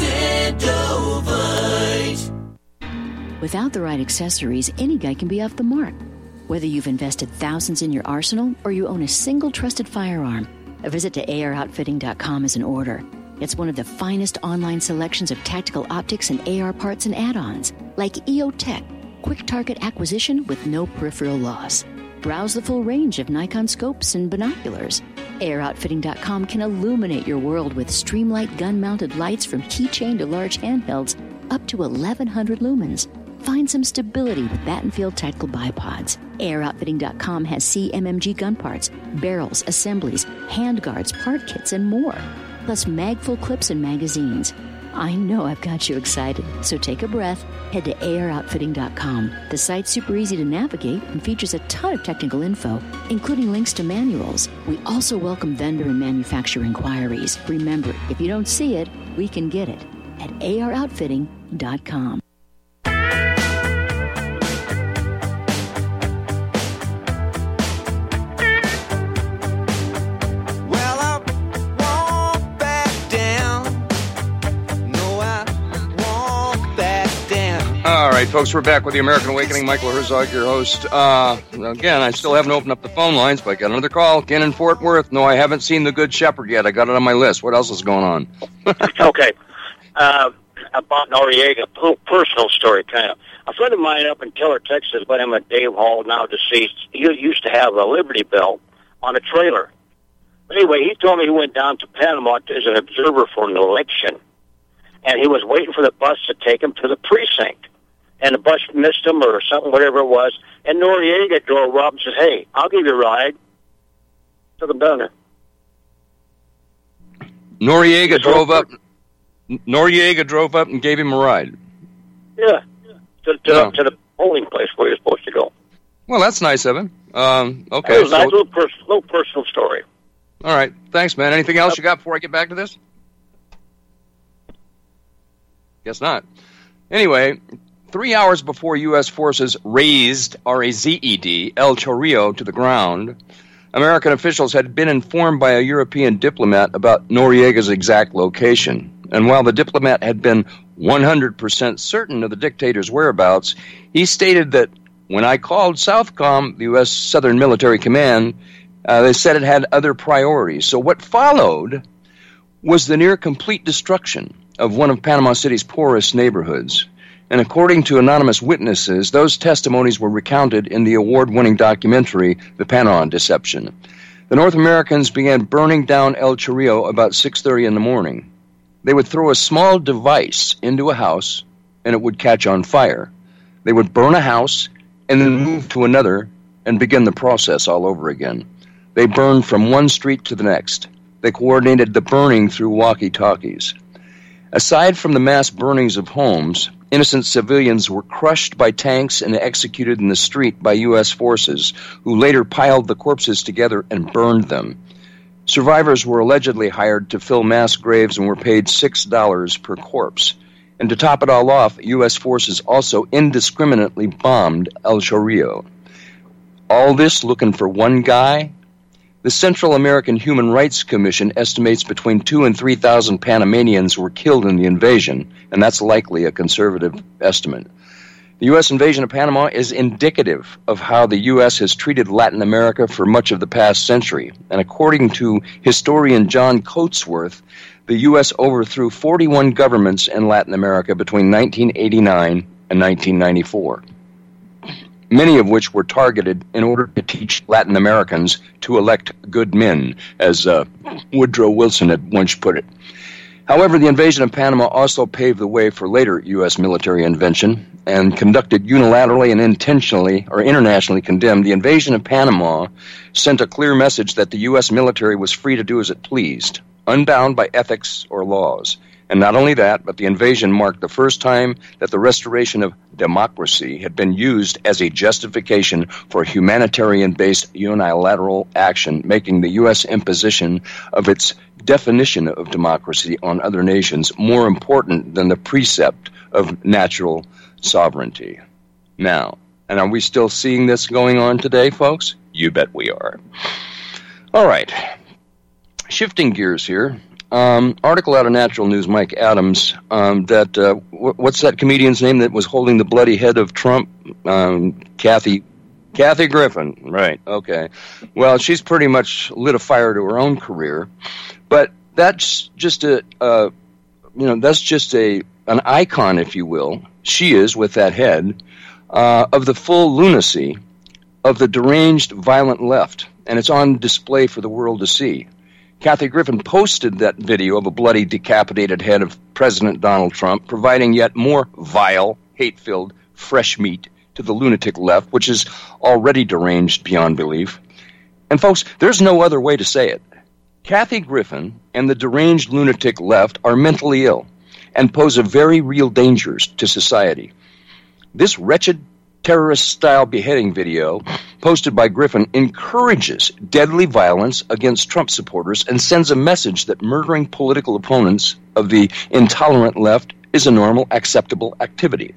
[SPEAKER 16] Extendovite.
[SPEAKER 17] Without the right accessories, any guy can be off the mark. Whether you've invested thousands in your arsenal or you own a single trusted firearm, a visit to A R outfitting dot com is in order. It's one of the finest online selections of tactical optics and A R parts and add-ons, like E O Tech, quick target acquisition with no peripheral loss. Browse the full range of Nikon scopes and binoculars. A R outfitting dot com can illuminate your world with Streamlight gun-mounted lights from keychain to large handhelds up to eleven hundred lumens. Find some stability with Battenfield tactical bipods. A R outfitting dot com has C M M G gun parts, barrels, assemblies, handguards, part kits, and more. Plus magful clips and magazines. I know I've got you excited, so take a breath. Head to A R outfitting dot com. The site's super easy to navigate and features a ton of technical info, including links to manuals. We also welcome vendor and manufacturer inquiries. Remember, if you don't see it, we can get it at A R outfitting dot com.
[SPEAKER 1] All right, folks, we're back with the American Awakening. Michael Herzog, your host. Uh, again, I still haven't opened up the phone lines, but I got another call. Ken in Fort Worth. No, I haven't seen The Good Shepherd yet. I got it on my list. What else is going on?
[SPEAKER 18] Okay. Uh, about Noriega, a little personal story, kind of. A friend of mine up in Keller, Texas, by him at Dave Hall, now deceased, he used to have a Liberty Bell on a trailer. But anyway, he told me he went down to Panama as an observer for an election, and he was waiting for the bus to take him to the precinct. And the bus missed him or something, whatever it was. And Noriega drove up and said, hey, I'll give you a ride. Took him down there.
[SPEAKER 1] Noriega drove up. Noriega drove up and gave him a ride.
[SPEAKER 18] Yeah, to, to, no. to the polling place where you're supposed to go.
[SPEAKER 1] Well, that's nice of him. Um, okay.
[SPEAKER 18] That was a
[SPEAKER 1] so,
[SPEAKER 18] nice little, pers- little personal story.
[SPEAKER 1] All right. Thanks, man. Anything else you got before I get back to this? Guess not. Anyway, three hours before U S forces razed, R A Z E D, El Chorrillo to the ground, American officials had been informed by a European diplomat about Noriega's exact location. And while the diplomat had been one hundred percent certain of the dictator's whereabouts, he stated that when I called Southcom, the U S Southern Military Command, uh, they said it had other priorities. So what followed was the near-complete destruction of one of Panama City's poorest neighborhoods. And according to anonymous witnesses, those testimonies were recounted in the award-winning documentary, The Panama Deception. The North Americans began burning down El Chorrillo about six thirty in the morning. They would throw a small device into a house, and it would catch on fire. They would burn a house, and then move to another, and begin the process all over again. They burned from one street to the next. They coordinated the burning through walkie-talkies. Aside from the mass burnings of homes, innocent civilians were crushed by tanks and executed in the street by U S forces, who later piled the corpses together and burned them. Survivors were allegedly hired to fill mass graves and were paid six dollars per corpse. And to top it all off, U S forces also indiscriminately bombed El Chorrillo. All this looking for one guy? The Central American Human Rights Commission estimates between two and three thousand Panamanians were killed in the invasion, and that's likely a conservative estimate. The U S invasion of Panama is indicative of how the U S has treated Latin America for much of the past century. And according to historian John Coatsworth, the U S overthrew forty-one governments in Latin America between nineteen eighty-nine and nineteen ninety-four, many of which were targeted in order to teach Latin Americans to elect good men, as uh, Woodrow Wilson had once put it. However, the invasion of Panama also paved the way for later U S military intervention, and conducted unilaterally and intentionally or internationally condemned. The invasion of Panama sent a clear message that the U S military was free to do as it pleased, unbound by ethics or laws. And not only that, but the invasion marked the first time that the restoration of democracy had been used as a justification for humanitarian-based unilateral action, making the U S imposition of its definition of democracy on other nations more important than the precept of natural sovereignty. Now, and are we still seeing this going on today, folks? You bet we are. All right. Shifting gears here. Um, article out of Natural News, Mike Adams, um, that, uh, w- what's that comedian's name that was holding the bloody head of Trump? Um, Kathy, Kathy Griffin, right, okay. Well, she's pretty much lit a fire to her own career, but that's just a, uh, you know, that's just a, an icon, if you will, she is with that head, uh, of the full lunacy of the deranged, violent left, and it's on display for the world to see. Kathy Griffin posted that video of a bloody, decapitated head of President Donald Trump, providing yet more vile, hate-filled, fresh meat to the lunatic left, which is already deranged beyond belief. And folks, there's no other way to say it. Kathy Griffin and the deranged lunatic left are mentally ill and pose a very real danger to society. This wretched terrorist-style beheading video posted by Griffin encourages deadly violence against Trump supporters and sends a message that murdering political opponents of the intolerant left is a normal, acceptable activity.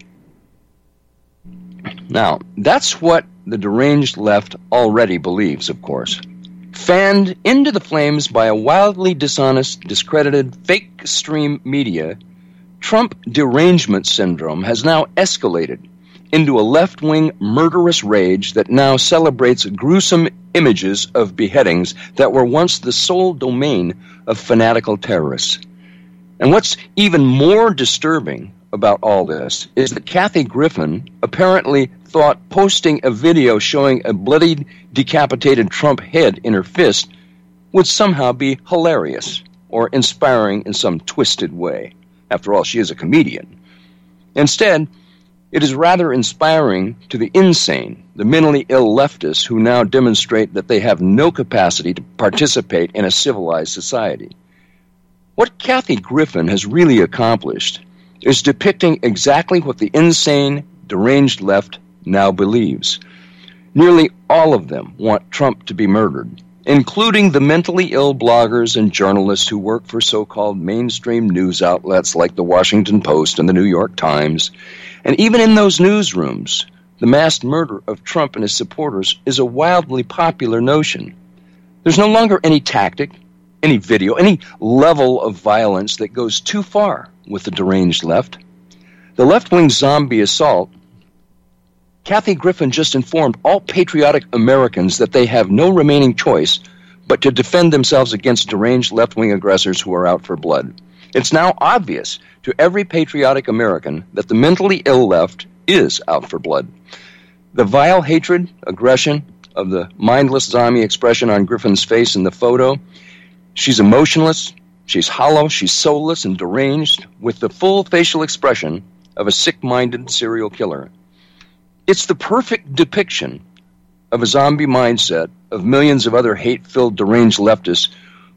[SPEAKER 1] Now, that's what the deranged left already believes, of course. Fanned into the flames by a wildly dishonest, discredited, fake stream media, Trump derangement syndrome has now escalated into a left-wing murderous rage that now celebrates gruesome images of beheadings that were once the sole domain of fanatical terrorists. And what's even more disturbing about all this is that Kathy Griffin apparently thought posting a video showing a bloodied, decapitated Trump head in her fist would somehow be hilarious or inspiring in some twisted way. After all, she is a comedian. Instead, it is rather inspiring to the insane, the mentally ill leftists who now demonstrate that they have no capacity to participate in a civilized society. What Kathy Griffin has really accomplished is depicting exactly what the insane, deranged left now believes. Nearly all of them want Trump to be murdered, including the mentally ill bloggers and journalists who work for so-called mainstream news outlets like the Washington Post and the New York Times. And even in those newsrooms, the mass murder of Trump and his supporters is a wildly popular notion. There's no longer any tactic, any video, any level of violence that goes too far with the deranged left. The left-wing zombie assault, Kathy Griffin just informed all patriotic Americans that they have no remaining choice but to defend themselves against deranged left-wing aggressors who are out for blood. It's now obvious to every patriotic American that the mentally ill left is out for blood. The vile hatred, aggression of the mindless zombie expression on Griffin's face in the photo, she's emotionless, she's hollow, she's soulless and deranged, with the full facial expression of a sick-minded serial killer. It's the perfect depiction of a zombie mindset of millions of other hate-filled deranged leftists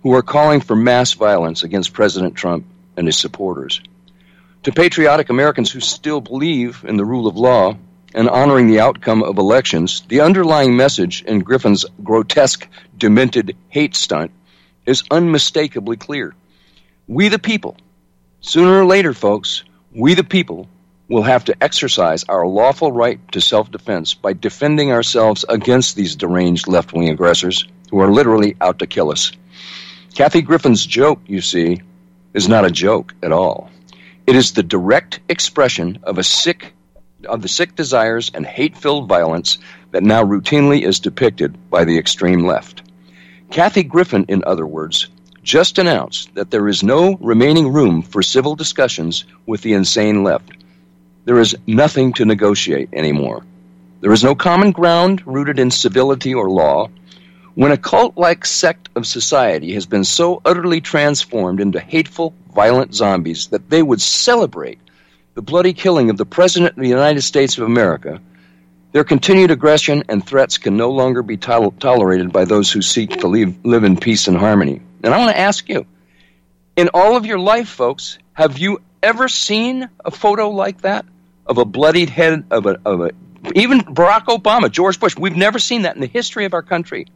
[SPEAKER 1] who are calling for mass violence against President Trump and his supporters. To patriotic Americans who still believe in the rule of law and honoring the outcome of elections, the underlying message in Griffin's grotesque, demented hate stunt is unmistakably clear. We the people, sooner or later, folks, we the people will have to exercise our lawful right to self-defense by defending ourselves against these deranged left-wing aggressors who are literally out to kill us. Kathy Griffin's joke, you see, is not a joke at all. It is the direct expression of a sick, of the sick desires and hate-filled violence that now routinely is depicted by the extreme left. Kathy Griffin, in other words, just announced that there is no remaining room for civil discussions with the insane left. There is nothing to negotiate anymore. There is no common ground rooted in civility or law. When a cult-like sect of society has been so utterly transformed into hateful, violent zombies that they would celebrate the bloody killing of the President of the United States of America, their continued aggression and threats can no longer be to- tolerated by those who seek to leave, live in peace and harmony. And I want to ask you, in all of your life, folks, have you ever seen a photo like that of a bloodied head of a, of a even Barack Obama, George Bush? We've never seen that in the history of our country.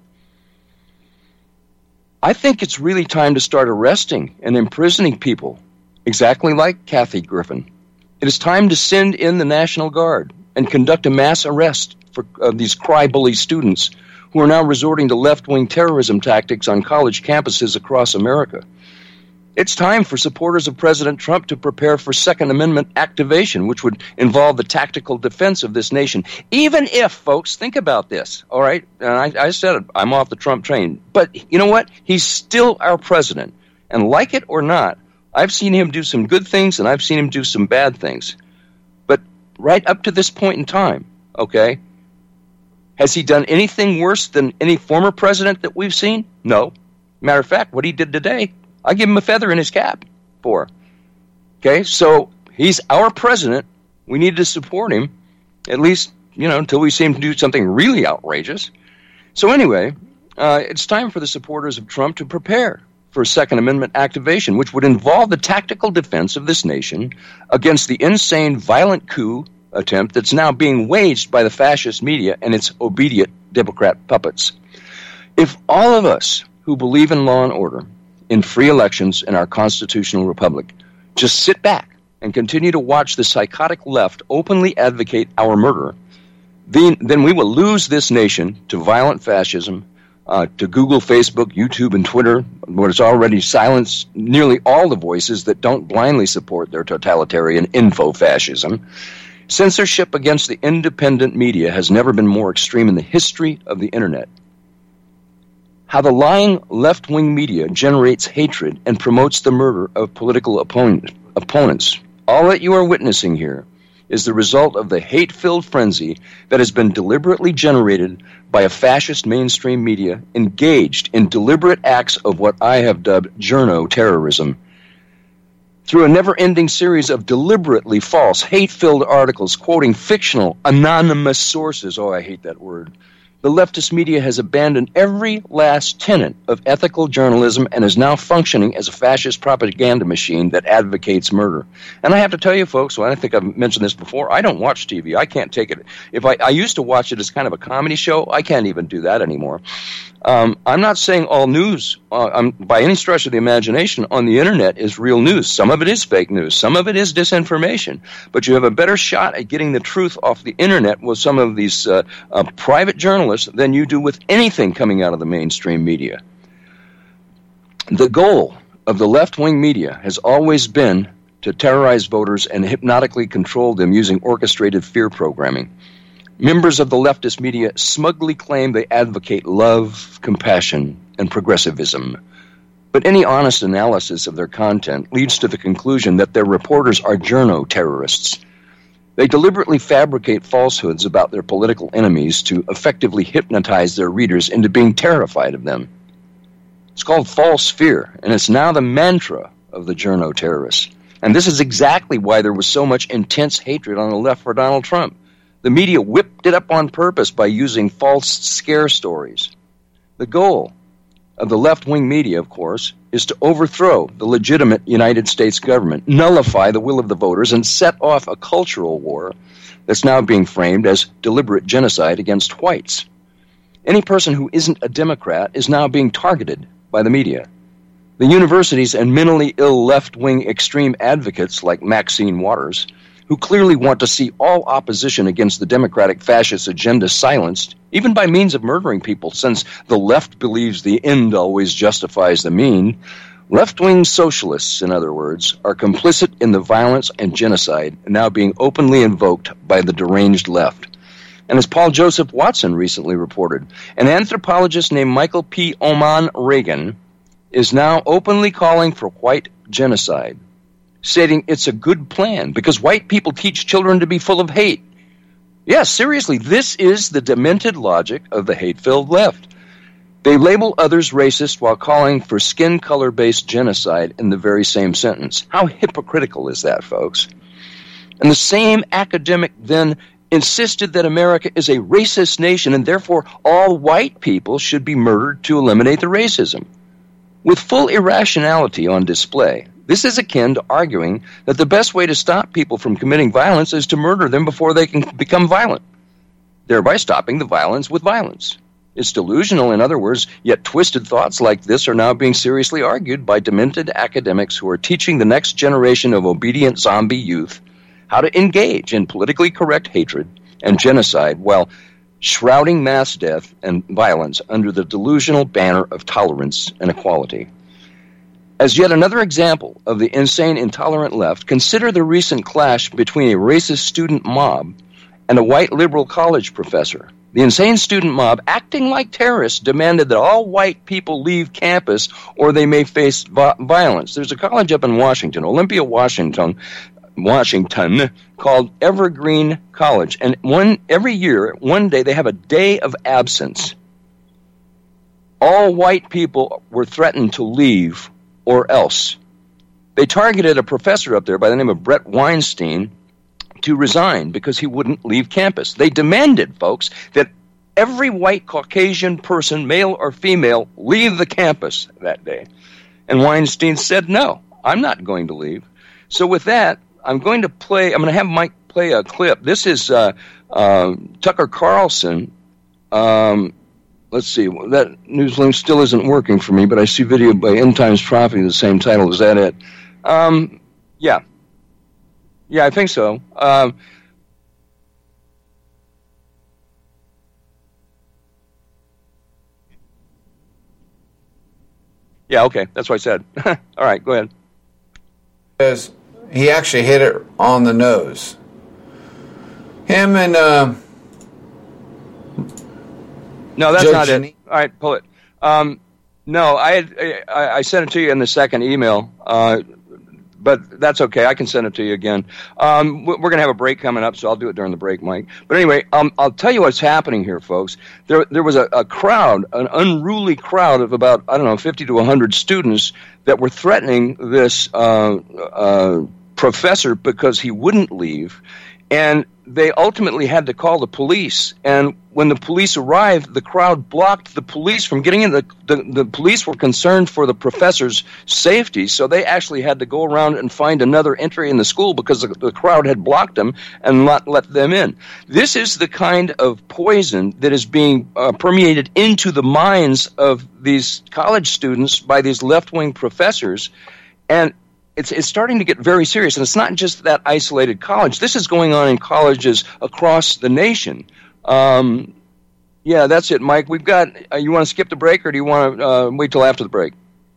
[SPEAKER 1] I think it's really time to start arresting and imprisoning people, exactly like Kathy Griffin. It is time to send in the National Guard and conduct a mass arrest for uh, these cry-bully students who are now resorting to left-wing terrorism tactics on college campuses across America. It's time for supporters of President Trump to prepare for Second Amendment activation, which would involve the tactical defense of this nation. Even if, folks, think about this, all right? And I, I said it, I'm off the Trump train. But you know what? He's still our president. And like it or not, I've seen him do some good things and I've seen him do some bad things. But right up to this point in time, okay, has he done anything worse than any former president that we've seen? No. Matter of fact, what he did today, I give him a feather in his cap for. Okay, so he's our president. We need to support him, at least, you know, until we see him do something really outrageous. So anyway, uh, it's time for the supporters of Trump to prepare for Second Amendment activation, which would involve the tactical defense of this nation against the insane, violent coup attempt that's now being waged by the fascist media and its obedient Democrat puppets. If all of us who believe in law and order, in free elections in our constitutional republic, just sit back and continue to watch the psychotic left openly advocate our murder, then, then we will lose this nation to violent fascism, uh, to Google, Facebook, YouTube, and Twitter, where it's already silenced nearly all the voices that don't blindly support their totalitarian info-fascism. Censorship against the independent media has never been more extreme in the history of the Internet. How the lying left-wing media generates hatred and promotes the murder of political opponent, opponents. All that you are witnessing here is the result of the hate-filled frenzy that has been deliberately generated by a fascist mainstream media engaged in deliberate acts of what I have dubbed journo-terrorism. Through a never-ending series of deliberately false, hate-filled articles quoting fictional, anonymous sources, oh, I hate that word, the leftist media has abandoned every last tenet of ethical journalism and is now functioning as a fascist propaganda machine that advocates murder. And I have to tell you, folks, well, I think I've mentioned this before, I don't watch T V. I can't take it. If I, I used to watch it as kind of a comedy show, I can't even do that anymore. Um, I'm not saying all news, uh, um, by any stretch of the imagination, on the Internet is real news. Some of it is fake news. Some of it is disinformation. But you have a better shot at getting the truth off the Internet with some of these uh, uh, private journalists than you do with anything coming out of the mainstream media. The goal of the left-wing media has always been to terrorize voters and hypnotically control them using orchestrated fear programming. Members of the leftist media smugly claim they advocate love, compassion, and progressivism. But any honest analysis of their content leads to the conclusion that their reporters are journo-terrorists. They deliberately fabricate falsehoods about their political enemies to effectively hypnotize their readers into being terrified of them. It's called false fear, and it's now the mantra of the journo-terrorists. And this is exactly why there was so much intense hatred on the left for Donald Trump. The media whipped it up on purpose by using false scare stories. The goal of the left-wing media, of course, is to overthrow the legitimate United States government, nullify the will of the voters, and set off a cultural war that's now being framed as deliberate genocide against whites. Any person who isn't a Democrat is now being targeted by the media. The universities and mentally ill left-wing extreme advocates like Maxine Waters, who clearly want to see all opposition against the Democratic fascist agenda silenced, even by means of murdering people, since the left believes the end always justifies the mean. Left-wing socialists, in other words, are complicit in the violence and genocide now being openly invoked by the deranged left. And as Paul Joseph Watson recently reported, an anthropologist named Michael P. Oman Reagan is now openly calling for white genocide, stating it's a good plan because white people teach children to be full of hate. Yes, seriously, this is the demented logic of the hate-filled left. They label others racist while calling for skin color-based genocide in the very same sentence. How hypocritical is that, folks? And the same academic then insisted that America is a racist nation and therefore all white people should be murdered to eliminate the racism. With full irrationality on display, this is akin to arguing that the best way to stop people from committing violence is to murder them before they can become violent, thereby stopping the violence with violence. It's delusional, in other words, yet twisted thoughts like this are now being seriously argued by demented academics who are teaching the next generation of obedient zombie youth how to engage in politically correct hatred and genocide while shrouding mass death and violence under the delusional banner of tolerance and equality. As yet another example of the insane, intolerant left, consider the recent clash between a racist student mob and a white liberal college professor. The insane student mob, acting like terrorists, demanded that all white people leave campus or they may face vi- violence. There's a college up in Washington, Olympia, Washington, Washington, called Evergreen College. And one every year, one day, they have a day of absence. All white people were threatened to leave or else. They targeted a professor up there by the name of Brett Weinstein to resign because he wouldn't leave campus. They demanded, folks, that every white Caucasian person, male or female, leave the campus that day. And Weinstein said, no, I'm not going to leave. So with that, I'm going to play, I'm going to have Mike play a clip. This is uh, uh, Tucker Carlson. Um, let's see, that news link still isn't working for me, but I see video by End Times Prophecy, the same title. Is that it? Um, yeah. Yeah, I think so. Um, yeah, okay, that's what I said. All right, go ahead.
[SPEAKER 19] Because he actually hit it on the nose. Him and uh,
[SPEAKER 1] no, that's
[SPEAKER 19] Judge
[SPEAKER 1] not
[SPEAKER 19] Jeanine.
[SPEAKER 1] it. All right, pull it. Um, no, I, had, I I sent it to you in the second email. Uh, But that's okay. I can send it to you again. Um, we're going to have a break coming up, so I'll do it during the break, Mike. But anyway, um, I'll tell you what's happening here, folks. There there was a, a crowd, an unruly crowd of about, I don't know, fifty to one hundred students that were threatening this uh, uh, professor because he wouldn't leave. And they ultimately had to call the police. And when the police arrived, the crowd blocked the police from getting in. The, the, the police were concerned for the professor's safety, so they actually had to go around and find another entry in the school because the, the crowd had blocked them and not let them in. This is the kind of poison that is being uh, permeated into the minds of these college students by these left-wing professors. And It's, it's starting to get very serious, and it's not just that isolated college. This is going on in colleges across the nation. Um, yeah, that's it, Mike. We've got. Uh, you want to skip the break, or do you want to uh, wait till after the break?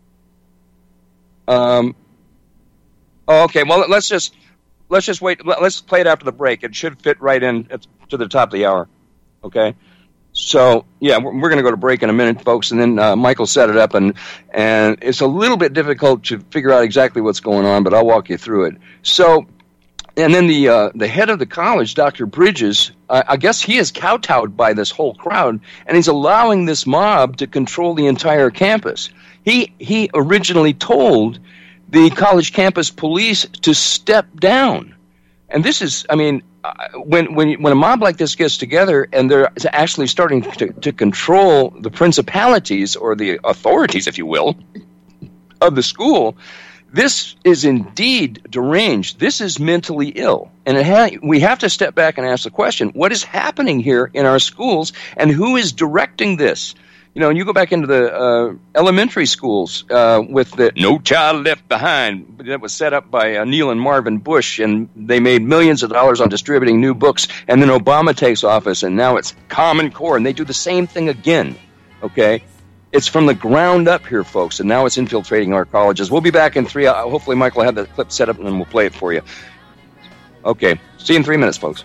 [SPEAKER 1] Um. Oh, okay. Well, let's just let's just wait. Let's play it after the break. It should fit right in at, to the top of the hour. Okay. So, yeah, we're, we're going to go to break in a minute, folks, and then uh, Michael set it up, and and it's a little bit difficult to figure out exactly what's going on, but I'll walk you through it. So, and then the uh, the head of the college, Doctor Bridges, uh, I guess he is kowtowed by this whole crowd, and he's allowing this mob to control the entire campus. He he originally told the college campus police to step down. And this is, I mean, when when when a mob like this gets together and they're actually starting to, to control the principalities or the authorities, if you will, of the school, this is indeed deranged. This is mentally ill. And it ha- we have to step back and ask the question, what is happening here in our schools, and who is directing this? You know, and you go back into the uh, elementary schools uh, with the No Child Left Behind that was set up by uh, Neil and Marvin Bush, and they made millions of dollars on distributing new books, and then Obama takes office, and now it's Common Core, and they do the same thing again, okay? It's from the ground up here, folks, and now it's infiltrating our colleges. We'll be back in three hours. Hopefully Michael will have that clip set up, and then we'll play it for you. Okay, see you in three minutes, folks.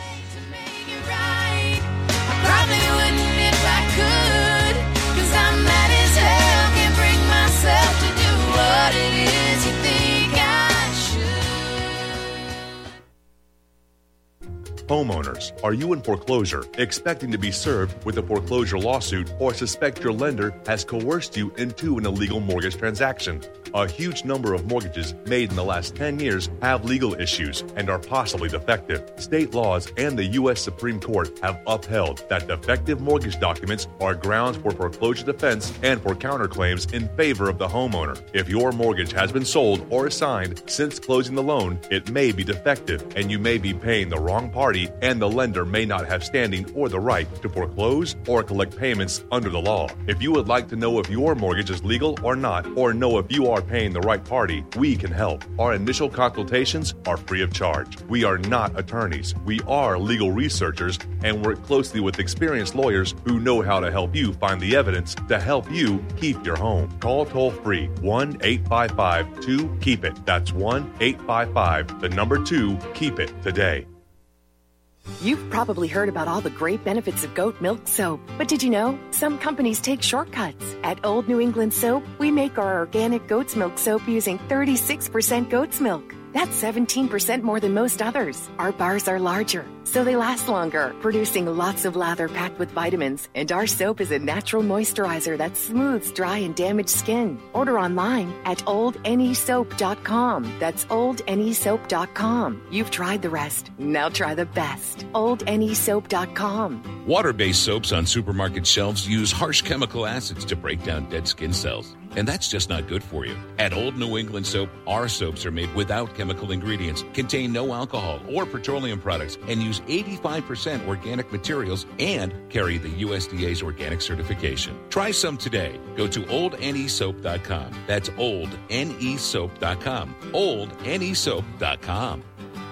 [SPEAKER 20] Homeowners, are you in foreclosure, expecting to be served with a foreclosure lawsuit, or suspect your lender has coerced you into an illegal mortgage transaction? A huge number of mortgages made in the last ten years have legal issues and are possibly defective. State laws and the U S Supreme Court have upheld that defective mortgage documents are grounds for foreclosure defense and for counterclaims in favor of the homeowner. If your mortgage has been sold or assigned since closing the loan, it may be defective and you may be paying the wrong party, and the lender may not have standing or the right to foreclose or collect payments under the law. If you would like to know if your mortgage is legal or not, or know if you are paying the right party, we can help. Our initial consultations are free of charge. We are not attorneys. We are legal researchers and work closely with experienced lawyers who know how to help you find the evidence to help you keep your home. Call toll-free one eight five five two keep it. That's one eight five five, the number two, keep it today.
[SPEAKER 9] You've probably heard about all the great benefits of goat milk soap, but did you know some companies take shortcuts? At Old New England Soap, we make our organic goat's milk soap using thirty-six percent goat's milk. That's seventeen percent more than most others. Our bars are larger, so they last longer, producing lots of lather packed with vitamins. And our soap is a natural moisturizer that smooths dry and damaged skin. Order online at old n e soap dot com. That's old n e soap dot com. You've tried the rest. Now try the best. old n e soap dot com.
[SPEAKER 21] Water-based soaps on supermarket shelves use harsh chemical acids to break down dead skin cells. And that's just not good for you. At Old New England Soap, our soaps are made without chemical ingredients, contain no alcohol or petroleum products, and use eighty-five percent organic materials and carry the U S D A's organic certification. Try some today. Go to old n e soap dot com. That's old n e soap dot com. old n e soap dot com.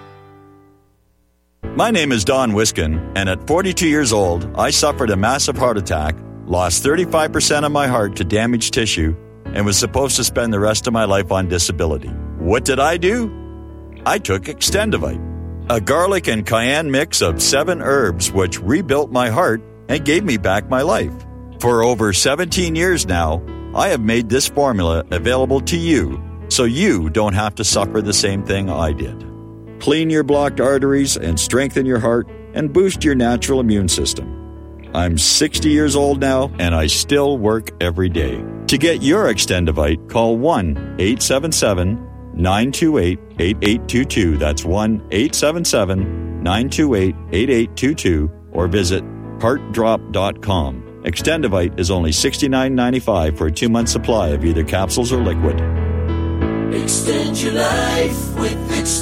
[SPEAKER 14] My name is Don Wiskin, and at forty-two years old, I suffered a massive heart attack, lost thirty-five percent of my heart to damaged tissue, and was supposed to spend the rest of my life on disability. What did I do? I took Extendivite, a garlic and cayenne mix of seven herbs which rebuilt my heart and gave me back my life. For over seventeen years now, I have made this formula available to you so you don't have to suffer the same thing I did. Clean your blocked arteries and strengthen your heart and boost your natural immune system. I'm sixty years old now, and I still work every day. To get your Extendivite, call one eight seven seven nine two eight eight eight two two. That's one eight seven seven nine two eight eight eight two two, or visit heart drop dot com. Extendivite is only sixty-nine ninety-five for a two-month supply of either capsules or liquid.
[SPEAKER 16] Extend your life with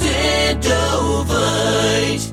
[SPEAKER 16] Extendovite.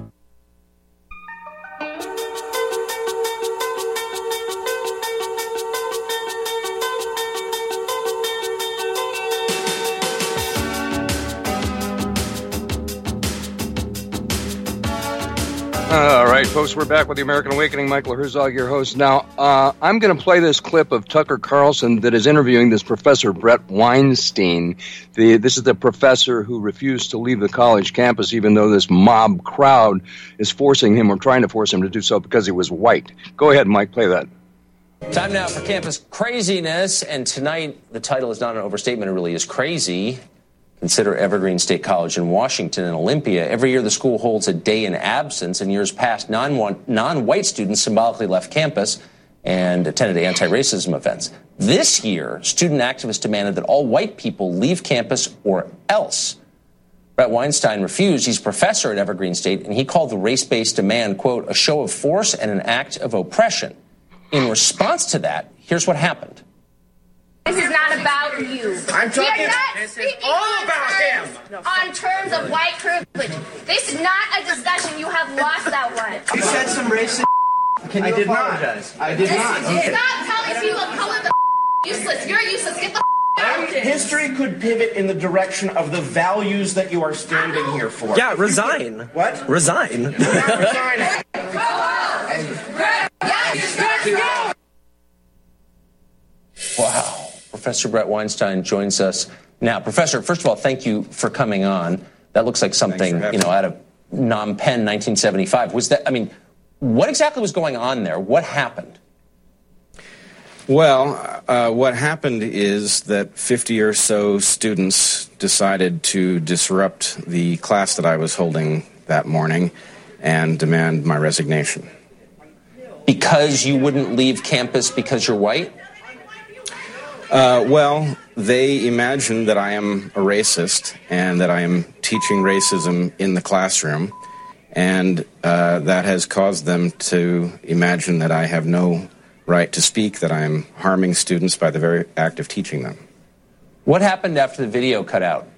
[SPEAKER 1] All right, folks, we're back with the American Awakening. Michael Herzog, your host. Now, uh, I'm going to play this clip of Tucker Carlson that is interviewing this Professor Brett Weinstein. The, this is the professor who refused to leave the college campus, even though this mob crowd is forcing him or trying to force him to do so because he was white. Go ahead, Mike, play that.
[SPEAKER 22] Time now for campus craziness, and tonight the title is not an overstatement, it really is crazy. Consider Evergreen State College in Washington and Olympia. Every year the school holds a day in absence. In years past, non, non-white students symbolically left campus and attended anti-racism events. This year, student activists demanded that all white people leave campus or else. Brett Weinstein refused. He's a professor at Evergreen State, and he called the race-based demand, quote, a show of force and an act of oppression. In response to that, here's what happened.
[SPEAKER 2] This is not about you.
[SPEAKER 3] I'm talking.
[SPEAKER 2] We are not
[SPEAKER 3] This is
[SPEAKER 2] speaking
[SPEAKER 3] all
[SPEAKER 2] on
[SPEAKER 3] about
[SPEAKER 2] terms,
[SPEAKER 3] him.
[SPEAKER 2] on terms of white privilege. This is not a discussion. You have lost that one.
[SPEAKER 3] You said some racist. Can you I did apologize? Not. I did
[SPEAKER 2] this,
[SPEAKER 3] not. Okay.
[SPEAKER 2] Stop telling people of color the useless. You're useless. Get the out.
[SPEAKER 3] History could pivot in the direction of the values that you are standing here for.
[SPEAKER 23] Yeah, resign.
[SPEAKER 3] Could, what?
[SPEAKER 23] Resign.
[SPEAKER 3] You're not resigning.
[SPEAKER 22] Wow. Professor Brett Weinstein joins us now. Professor, first of all, thank you for coming on. That looks like something, you know, out of Phnom Penh, nineteen seventy-five. Was that, I mean, what exactly was going on there? What happened?
[SPEAKER 24] Well, uh, what happened is that fifty or so students decided to disrupt the class that I was holding that morning and demand my resignation.
[SPEAKER 22] Because you wouldn't leave campus because you're white?
[SPEAKER 24] Uh, well, they imagine that I am a racist and that I am teaching racism in the classroom, and uh, that has caused them to imagine that I have no right to speak, that I am harming students by the very act of teaching them.
[SPEAKER 22] What happened after the video cut out?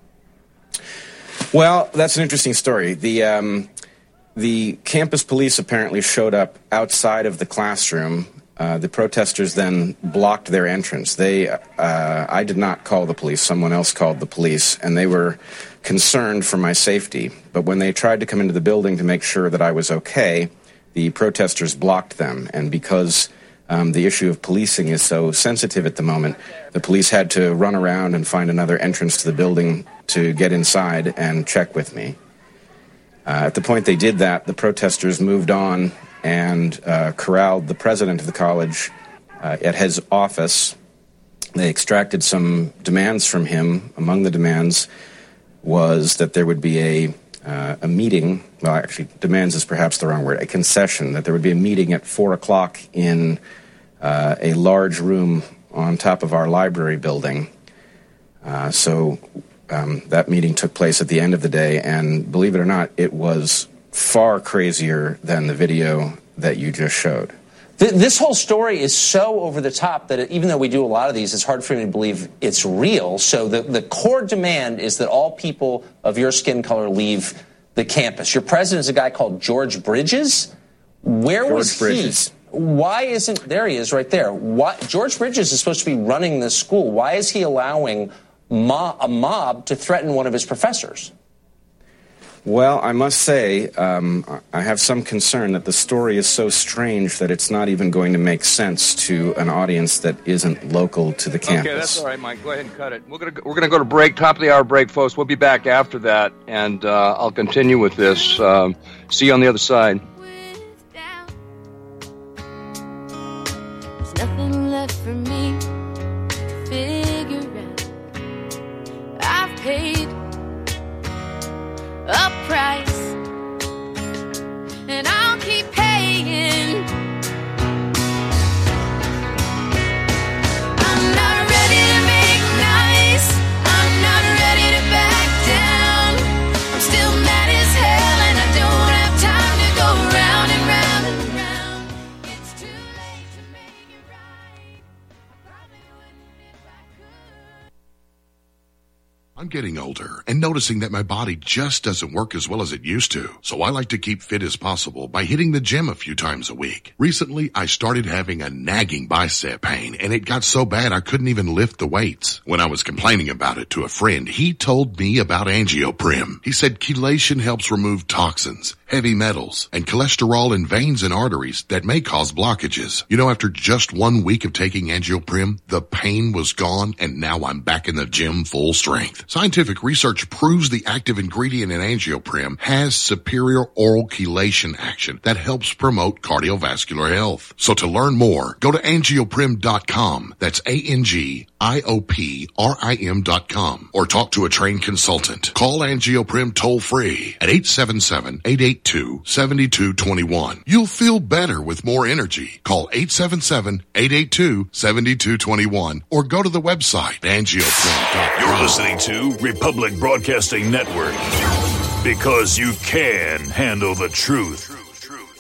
[SPEAKER 24] Well, that's an interesting story. The um, the campus police apparently showed up outside of the classroom. Uh, the protesters then blocked their entrance. They, uh, I did not call the police. Someone else called the police, and they were concerned for my safety. But when they tried to come into the building to make sure that I was okay, the protesters blocked them. And because um, the issue of policing is so sensitive at the moment, the police had to run around and find another entrance to the building to get inside and check with me. Uh, at the point they did that, the protesters moved on and uh, corralled the president of the college uh, at his office. They extracted some demands from him. Among the demands was that there would be a uh, a meeting, well, actually, demands is perhaps the wrong word, a concession, that there would be a meeting at four o'clock in uh, a large room on top of our library building. Uh, so um, that meeting took place at the end of the day, and believe it or not, it was far crazier than the video that you just showed.
[SPEAKER 22] Th- this whole story is so over the top that it, even though we do a lot of these, it's hard for me to believe it's real. So the, the core demand is that all people of your skin color leave the campus. Your president is a guy called George Bridges. Where
[SPEAKER 24] George
[SPEAKER 22] was
[SPEAKER 24] Bridges.
[SPEAKER 22] he? Why isn't, there he is right there. Why, George Bridges is supposed to be running this school. Why is he allowing mo- a mob to threaten one of his professors?
[SPEAKER 24] Well, I must say, um, I have some concern that the story is so strange that it's not even going to make sense to an audience that isn't local to the campus.
[SPEAKER 1] Okay, that's all right, Mike. Go ahead and cut it. We're gonna we're gonna go to break, top of the hour break, folks. We'll be back after that, and uh, I'll continue with this. Um, see you on the other side.
[SPEAKER 25] There's nothing left for me to figure out. I've paid a price, and I'll keep paying. I'm not ready to make nice. I'm not ready to back down. I'm still mad as hell, and I don't have time to go round and round and round. It's too late to make it right. Probably wouldn't if I could.
[SPEAKER 26] I'm getting older and noticing that my body just doesn't work as well as it used to. So I like to keep fit as possible by hitting the gym a few times a week. Recently, I started having a nagging bicep pain, and it got so bad I couldn't even lift the weights. When I was complaining about it to a friend, he told me about Angioprim. He said chelation helps remove toxins, heavy metals, and cholesterol in veins and arteries that may cause blockages. You know, after just one week of taking Angioprim, the pain was gone, and now I'm back in the gym full strength. Scientific research proves the active ingredient in Angioprim has superior oral chelation action that helps promote cardiovascular health. So to learn more, go to angioprim dot com. That's A N G I O P R I M dot com. Or talk to a trained consultant. Call Angioprim toll free at eight seven seven, eight eight two, seven two two one. You'll feel better with more energy. Call eight seven seven, eight eight two, seven two two one or go to the website angioprim dot com.
[SPEAKER 27] You're listening to
[SPEAKER 4] to Republic Broadcasting Network. Because you can handle the truth.